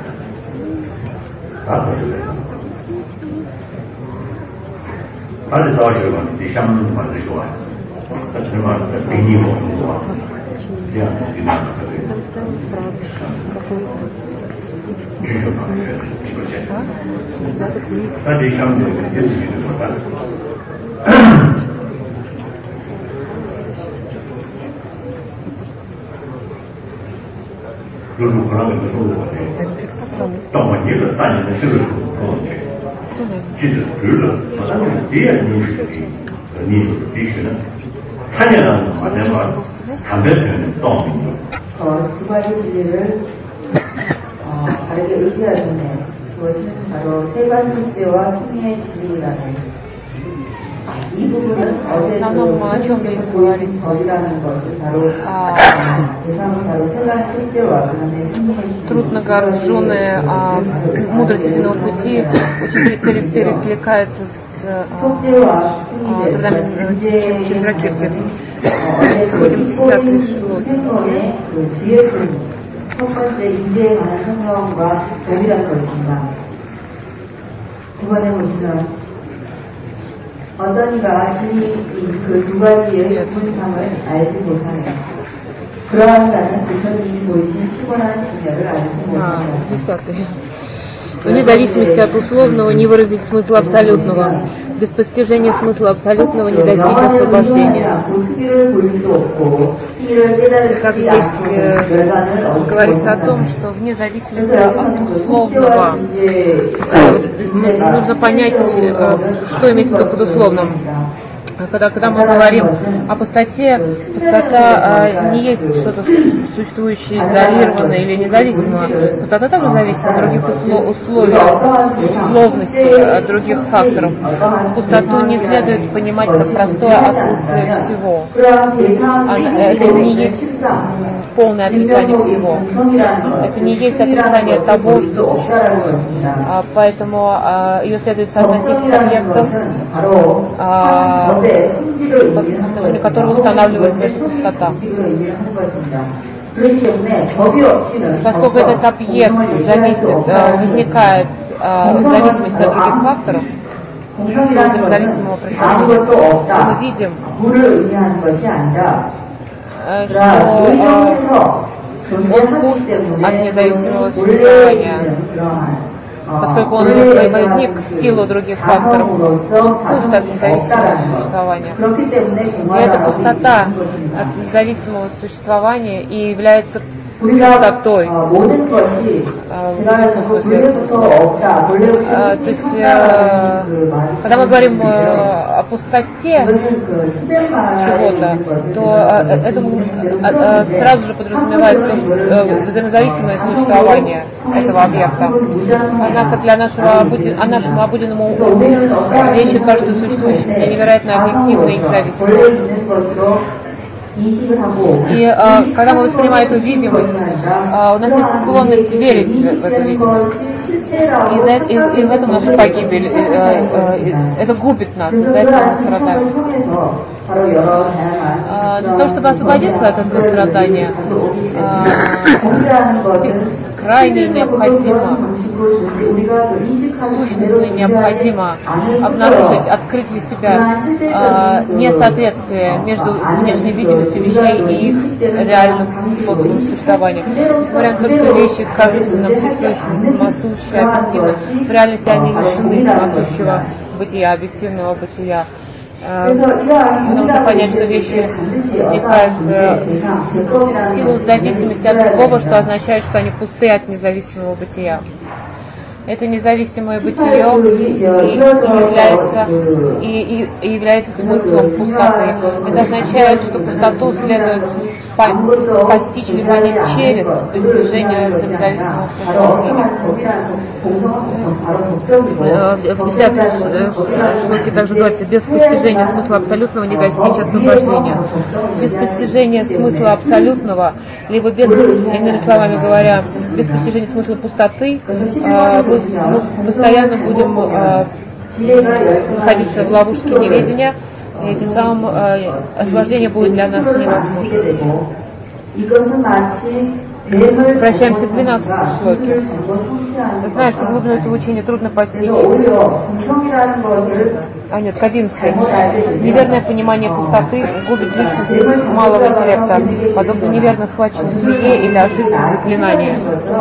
두 가지 진리를 어, 다르게 의지하시네. 그것은 바로 세간 숙제와 승리의 진리라는. 이 부분은 어제 그 거리라는 것이 바로 대상은 바로 세간 숙제와 그다음에 승리의 진리. Трудногорженная а, мудрость истинного пути очень перекликается с а, трудами Чандракирти. Входим в десятый шлоки. 첫 번째 인재에 관한 성경과 동일한 것입니다. 두 번에 보시면 어떤 이가 이 그 두 가지의 구분상을 알지 못한다. 그러한 자는 부처님이 보이신 피곤한 진열을 알지 못한다. Вне зависимости от условного не выразить смысл абсолютного. Без постижения смысла абсолютного не достичь освобождения. Как здесь э, говорится о том, что вне зависимости от условного э, нужно понять, э, что имеется в виду под условным. Когда, когда мы говорим о пустоте, пустота э, не есть что-то существующее изолированное или независимое. Пустота также зависит от других услов, условий, условностей, от других факторов. Пустоту не следует понимать как простое отсутствие всего. Это не есть полное отрицание всего. Это не есть отрицание того, что существует. Поэтому ее следует соотносить с объектом, по отношению которого устанавливается эта пустота. Поскольку этот объект зависит, возникает в зависимости от других факторов, зависимого происхождения, то мы видим, что он пуст от независимого существования. Поскольку он возник в силу других факторов, он пуст от независимого существования. И эта пустота от независимого существования и является пустотой. В известном смысле. То есть, когда мы говорим о пустоте чего-то, то это сразу же подразумевает то, что взаимозависимое существование этого объекта. Однако для нашего, а нашему обыденному уму вещи кажутся существующими невероятно объективны и независимы. И а, когда мы воспринимаем эту видимость, а, у нас есть склонность верить в эту видимость. И, за, и, и в этом наша погибель. И, а, и, это губит нас, из-за этого мы страдаем. А, для того, чтобы освободиться от этого страдания, а, крайне необходимо, сущностно необходимо обнаружить, открыть для себя э, несоответствие между внешней видимостью вещей и их реальным способом существования. Несмотря на то, что вещи кажутся нам всестоящими, самосущие, объективно, в реальности они лишены самосущего бытия, объективного бытия. Нужно понять, что вещи возникают в силу зависимости от другого, что означает, что они пусты от независимого бытия. Это независимое бытие и, и является, и, и, и является смыслом пустоты. Это означает, что пустоту следует постичь либо не через достижение независимого существования. В десятой шлоке также говорится: без постижения смысла абсолютного не достичь освобождения. Без постижения смысла абсолютного, либо без, иными словами говоря, без постижения смысла пустоты, мы постоянно будем находиться в ловушке неведения, и тем самым освобождение будет для нас невозможно. Прощаемся к двенадцатой шлоке. Я знаю, что глубину этого учения трудно постичь. А нет, к одиннадцатой. Неверное понимание пустоты губит личность малого интеллекта, подобно неверно схваченной змее или ошибке заклинания.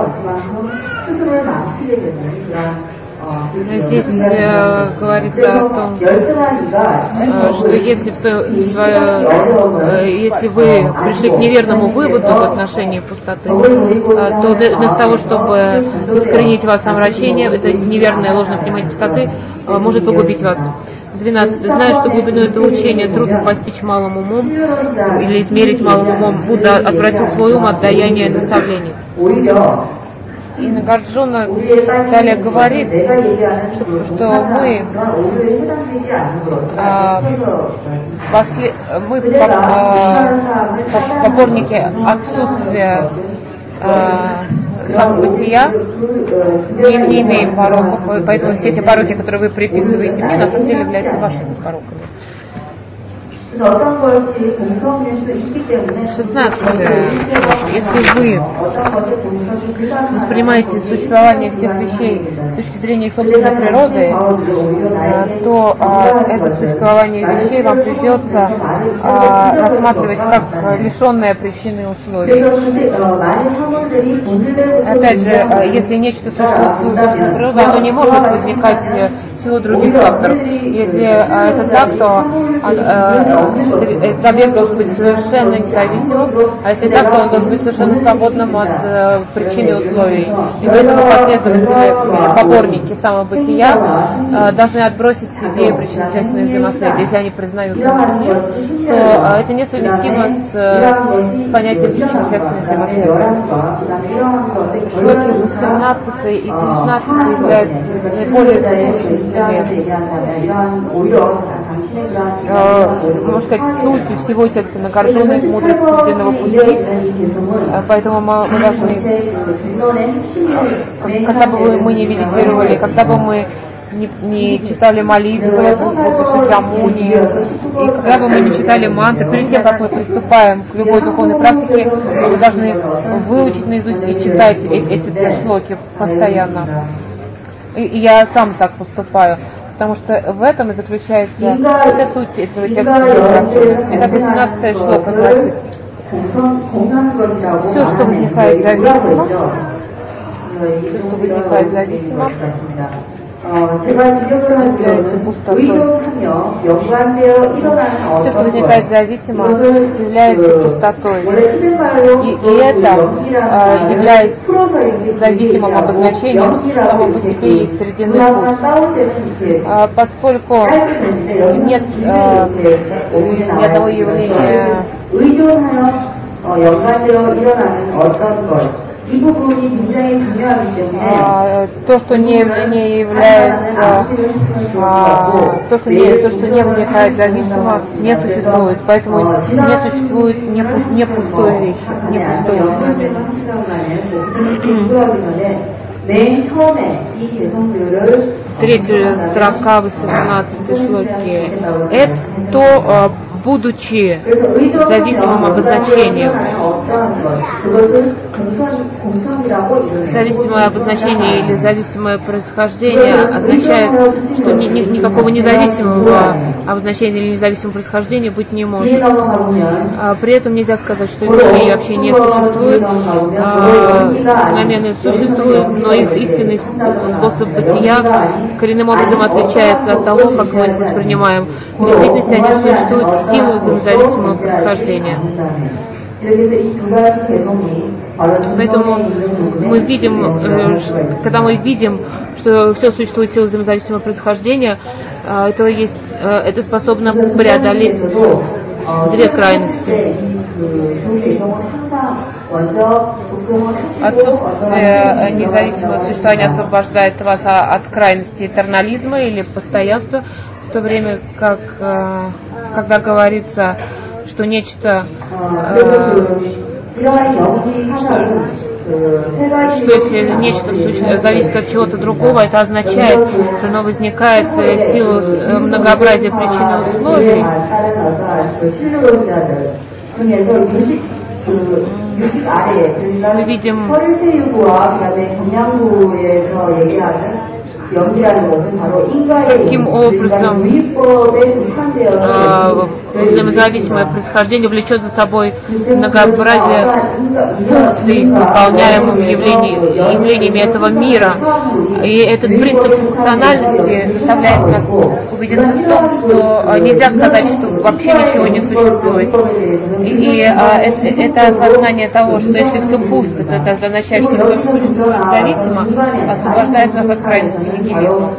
Здесь э, говорится о том, э, что если, в свое, в свое, э, если вы пришли к неверному выводу в отношении пустоты, э, то вместо того, чтобы искоренить вас омрачение, это неверное ложное понимание пустоты э, может погубить вас. двенадцать. Знаю, что глубину этого учения трудно постичь малым умом или измерить малым умом. Будда отвратил свой ум от даяния и наставлений. И Нагарджуна далее говорит, что, что мы, а, после, мы а, поборники отсутствия а, самобытия, не, не имеем пороков, поэтому все эти пороки, которые вы приписываете мне, на самом деле являются вашими пороками. шестнадцатое. Если вы воспринимаете существование всех вещей с точки зрения их собственной природы, то а, это существование вещей вам придется а, рассматривать как лишенное причины и условий. Опять же, если нечто существует в силу собственной природы, оно не может возникать в силу других факторов. Если а, это так, то а, этот объект должен быть совершенно независимым, а если так, то он должен быть совершенно свободным от э, причин и условий. И поэтому последователи, поборники самобытия э, должны отбросить идею причинно-следственной взаимосвязи. Если они признают самобытие, то э, это несовместимо с, э, с понятием причинно-следственной взаимосвязи. Шлоки восемнадцатый и девятнадцатый являются наиболее существенными. Э, можно сказать, сутью всего текста Нагарджуны, мудрость срединного пути. Поэтому мы, мы должны, когда бы мы не медитировали, когда бы мы не, не читали молитвы, Шакьямуни, и когда бы мы не читали мантры, перед тем, как мы приступаем к любой духовной практике, мы должны выучить наизусть и читать эти шлоки постоянно. И, и я сам так поступаю. Потому что в этом и заключается вся суть этого текста. Это восемнадцатая шлока гласит: все, что возникает зависимо, все, что возникает зависимо, является пустотой. Все, что возникает зависимо, является пустотой. И, и это э, является зависимым обозначением самого по себе и срединный путь. Э, поскольку нет э, ни одного явления, А, то, что не, не является, а, то, что не, то, что не возникает зависимо, не существует. Поэтому не существует не, не пустой вещи, не пустой Третья строка восемнадцатой шлоки. Это будучи зависимым обозначением. Зависимое обозначение или зависимое происхождение означает, что ни, ни, никакого независимого обозначения или независимого происхождения быть не может. А при этом нельзя сказать, что вещей вообще не существует. А, феномены существуют, но их истинный способ бытия коренным образом отличается от того, как мы их воспринимаем. В действительности они существуют в силу взаимозависимого происхождения. Поэтому мы видим, когда мы видим, что все существует в силу взаимозависимого происхождения, это, есть, это способно преодолеть две крайности. Отсутствие независимого существования освобождает вас от крайности этернализма или постоянства, в то время как, когда говорится, что нечто, что если нечто зависит от чего-то другого, это означает, что оно возникает в силу многообразия причин и условий. Мы видим, каким образом э, взаимозависимое происхождение влечет за собой многообразие функций, выполняемых явлений, явлениями этого мира. И этот принцип функциональности заставляет нас убедиться в том, что нельзя сказать, что вообще ничего не существует. И а, это, это осознание того, что если все пусто, то это означает, что все существует зависимо, освобождает нас от крайности нигилизма.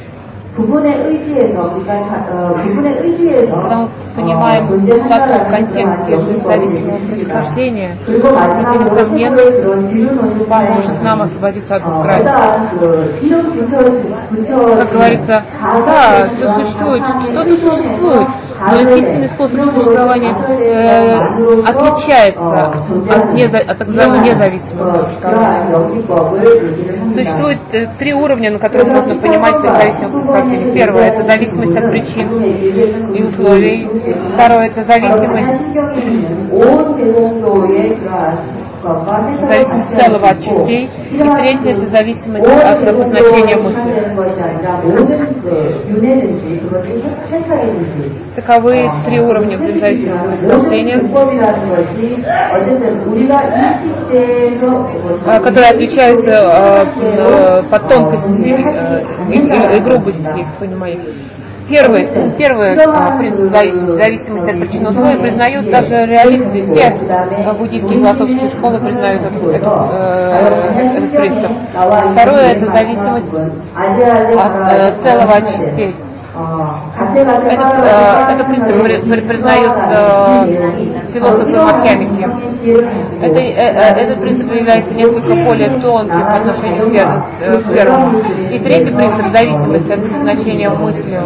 Когда мы понимаем статус в контексте зависимого происхождения, это, несомненно, поможет нам освободиться от крайности. Как говорится, да, все существует, что-то существует, но истинный способ существования э, отличается от, неза, от так называемого независимого существования. Существует э, три уровня, на которых можно понимать зависимое происхождение. Первое – это зависимость от причин и условий. Второе – это зависимость, зависимость целого от частей. И третье – это зависимость от обозначения мысли. Таковы три уровня взаимозависимого происхождения, которые отличаются по тонкости и грубости их понимания. Первый, первый принцип зависимости, зависимость от причин условий признают даже реалисты, все буддийские философские школы признают этот, этот, э, этот принцип. Второе – это зависимость от э, целого от частей. Этот, э, этот принцип при, при, признают э, философы мадхьямики. Это, э, этот принцип является несколько более тонким по отношению к, пер, э, к первому. И третий принцип – зависимость от значения мысли.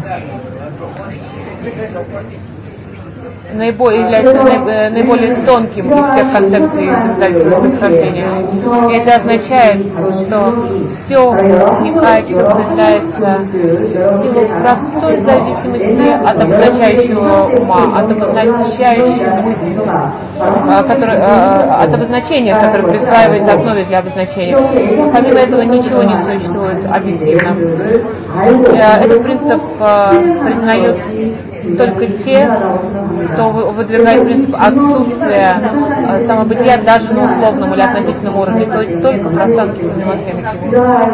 Наиболее, является наиболее тонким из всех концепций зависимого происхождения. И это означает, что все возникает, что проявляется в силу простой зависимости от обозначающего ума, от обозначающей мысли, который, от обозначения, которое присваивается основе для обозначения. Помимо этого ничего не существует объективно. Этот принцип признает только те, кто выдвигает принцип отсутствия самобытия даже на условном или относительном уровне, то есть только пространственными материями.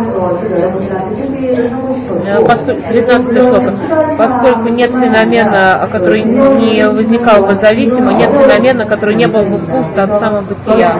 тринадцатая шлока. Поскольку нет феномена, который не возникал бы зависимо, нет феномена, который не был бы пуст от самобытия.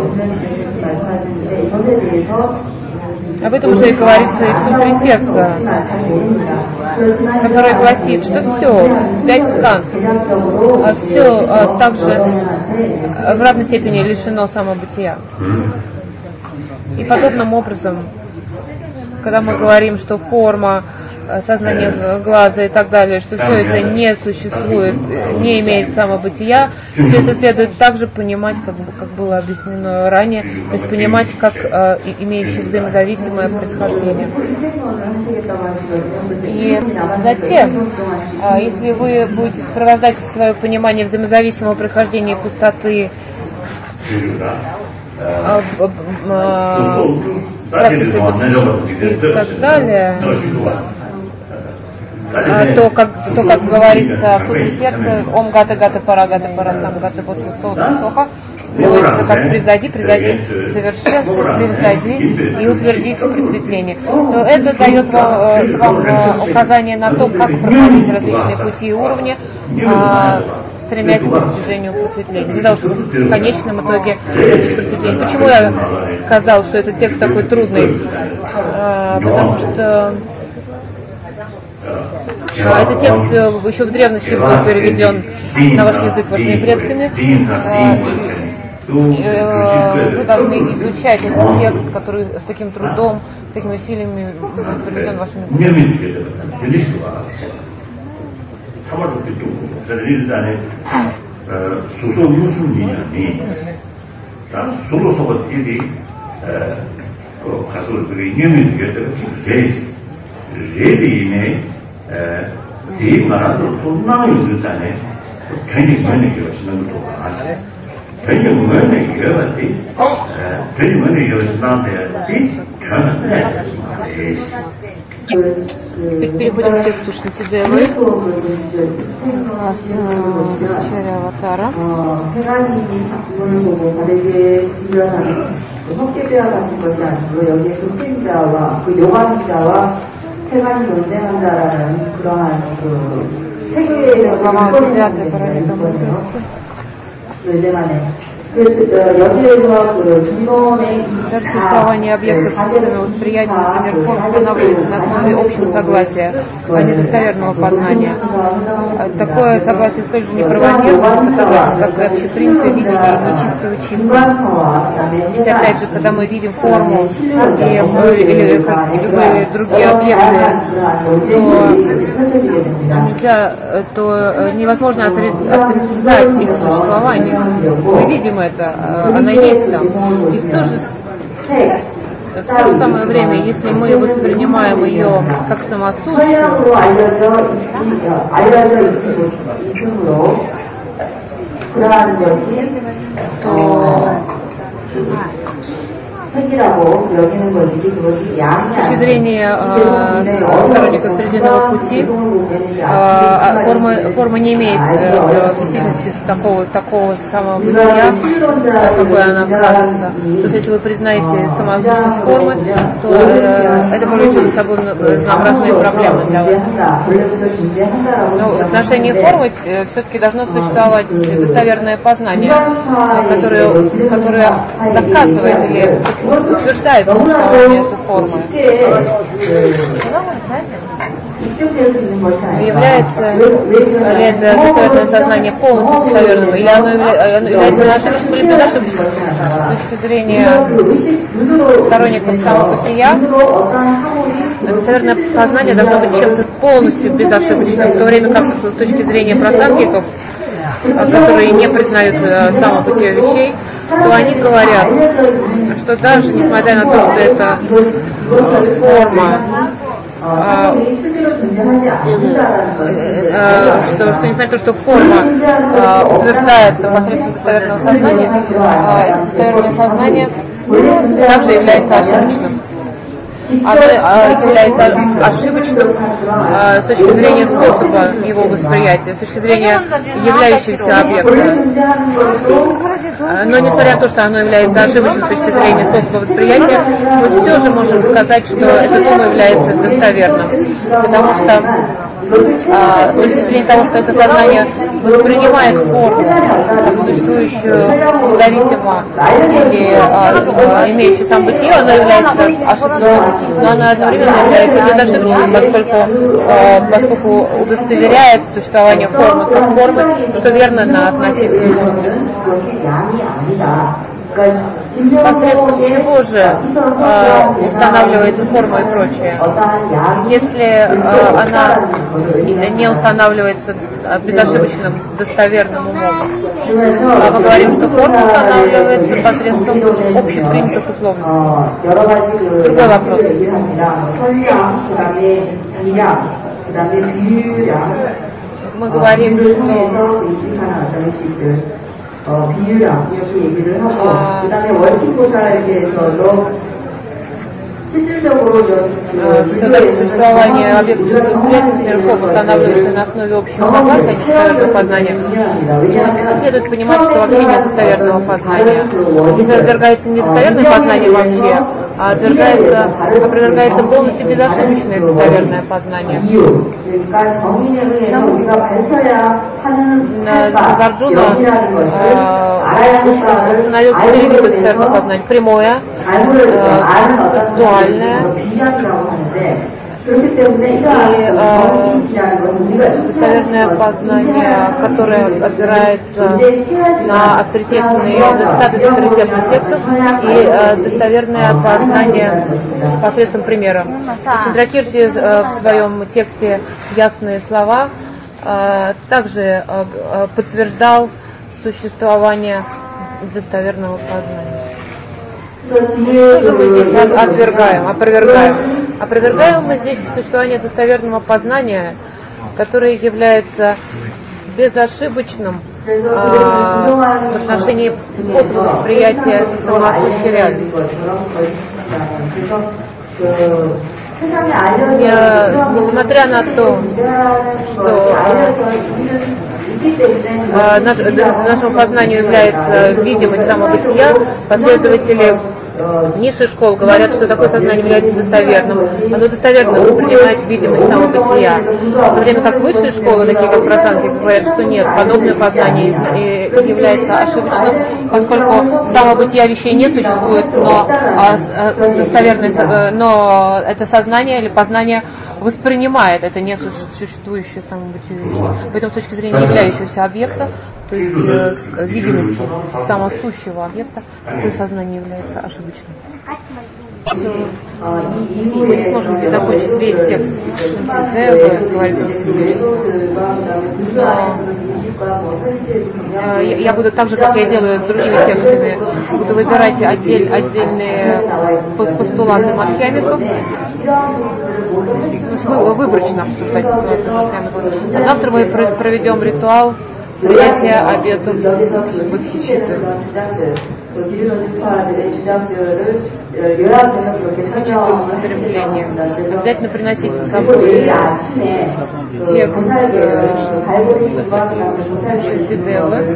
Об этом уже и говорится и в сутре сердца, которое гласит, что все, пять скан, а все а, также в равной степени лишено самобытия. И подобным образом, когда мы говорим, что форма сознание глаза и так далее, что все это не существует, не имеет самобытия, все это следует также понимать, как, как было объяснено ранее, то есть понимать как э, имеющее взаимозависимое происхождение. И затем, э, если вы будете сопровождать свое понимание взаимозависимого происхождения и пустоты э, э, практикой бодхичаттхи и так далее, то как, то, как говорится в сутре сердца, Ом гата гата пара гата пара сам гата бодхи соха, говорится как призади, призади совершенство, превзойди и утвердись в просветлении. То это дает вам, вам указание на то, как проходить различные пути и уровни, а, стремясь к достижению просветления, для того, чтобы в конечном итоге достичь просветления. Почему я сказал, что этот текст такой трудный? А, потому что этот текст еще в древности был переведен на ваш язык вашими предками. И вы должны изучать этот текст, который с таким трудом, с такими усилиями переведен вашими предками. 이 말아도 소나무 유산에 굉장히 많이 기억하시는 것도 아시죠? 굉장히 많이 기억하지. 굉장히 많이 기억하시는데 이 Теперь переходим к тексту Шантидевы, Чаря Аватара. 석계대와 같은 것이 아니고 여기에 독생자와 그 요한자와 세 가지 논쟁한다라는 кро한 그 세계의 논쟁하는 Существование объектов собственного восприятия, например, форм устанавливается на основе общего согласия, а не достоверного познания. Такое согласие столь же неправомерно доказательно, как и общепринятое видение нечистого чистого. Здесь опять же, когда мы видим форму и, или любые другие объекты, то нельзя, то невозможно отрицать их существование. Мы видим это, она есть там. И в то же, в то же самое время, если мы воспринимаем ее как самосущую, то с точки зрения э, сторонников Срединного пути, э, форма, форма не имеет э, в действительности такого, такого самого бытия, какой она кажется. То есть, если вы признаете самосущность формы, то э, это повлечет за собой разнообразные проблемы для вас. Но в отношении формы э, все-таки должно существовать достоверное познание, которое, которое доказывает или утверждает существование этой формы. Является ли это достоверное сознание полностью достоверным, или оно, явля... оно является ошибочным или безошибочным? С точки зрения сторонников самобытия, достоверное познание должно быть чем-то полностью безошибочным, в то время как с точки зрения просангиков, которые не признают самобытие вещей, то они говорят, что даже несмотря на то, что это форма, а, что, что несмотря на то, что форма а, утверждается посредством достоверного сознания, а, это достоверное сознание также является ошибочным. Оно является ошибочным а, с точки зрения способа его восприятия, с точки зрения являющегося объекта. Но несмотря на то, что оно является ошибочным с точки зрения способа восприятия, мы все же можем сказать, что этот ум является достоверным, потому что а, с точки зрения того, что это сознание воспринимает форму как существующую независимо или а, имеющую сам бытие, оно является ошибочным, но оно одновременно является безошибочным, поскольку, а, поскольку удостоверяет существование формы как формы, что верно на относительном уровне. Посредством чего же э, устанавливается форма и прочее? Если э, она не устанавливается безошибочным, достоверным умом, а мы говорим, что форма устанавливается посредством общепринятых условностей. Другой вопрос. Мы говорим, что 어, 비유랑 이렇게 얘기를 하고 아, 그 다음에 월킹보살에 대해서도 실질적으로 существование объектов восприятия мирков устанавливается на основе общего согласия, а не достоверного познания. Не следует понимать, что вообще нет достоверного познания. Если отвергается недостоверное познание вообще, а отвергается, опровергается полностью безошибочное достоверное познание. Нагарджуна установил четыре вида достоверного познания. Прямое, концептуальное, и э, достоверное познание, которое опирается на авторитетные, на цитаты авторитетных текстов, и э, достоверное познание посредством примера. Чандракирти э, в своем тексте «Ясные слова» э, также э, подтверждал существование достоверного познания. Что мы здесь отвергаем, опровергаем? Опровергаем мы здесь существование достоверного познания, которое является безошибочным а, в отношении способа восприятия самосущей реальности. Я, несмотря на то, что а, наш, нашему познанию является видимость самобытия, последователи низших школ говорят, что такое сознание является достоверным. Оно достоверно воспринимает видимость самобытия. В то время как высшие школы, такие как Прасанги, говорят, что нет, подобное познание является ошибочным, поскольку самобытия вещей не существует, но, достоверное, но это сознание или познание воспринимает это несуществующее самобытие вещей. Поэтому с точки зрения являющегося объекта, то есть э, видимости самосущего объекта, такое сознание является ошибочным. Мы не сможем закончить весь текст Шантидевы, говорит но я буду так же, как я делаю с другими текстами, буду выбирать отдель, отдельные постулаты Мадхьямиков, вы, выборочно обсуждать постулаты Мадхьямиков. А завтра мы проведем ритуал принятия обетов Бодхичитты. Бодхичитты употребления. Обязательно приносите с собой текст Шантидевы.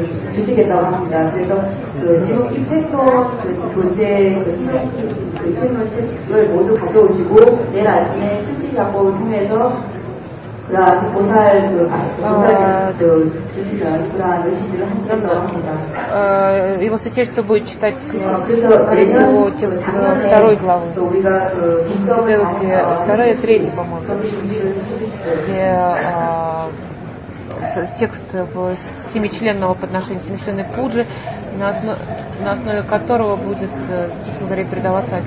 Его святейшество будет читать, скорее всего, текст второй главы, где вторая и третья, по-моему, где текст семичленного подношения, семичленной пуджи, на основе, на основе которого будет, тихо говоря, передаваться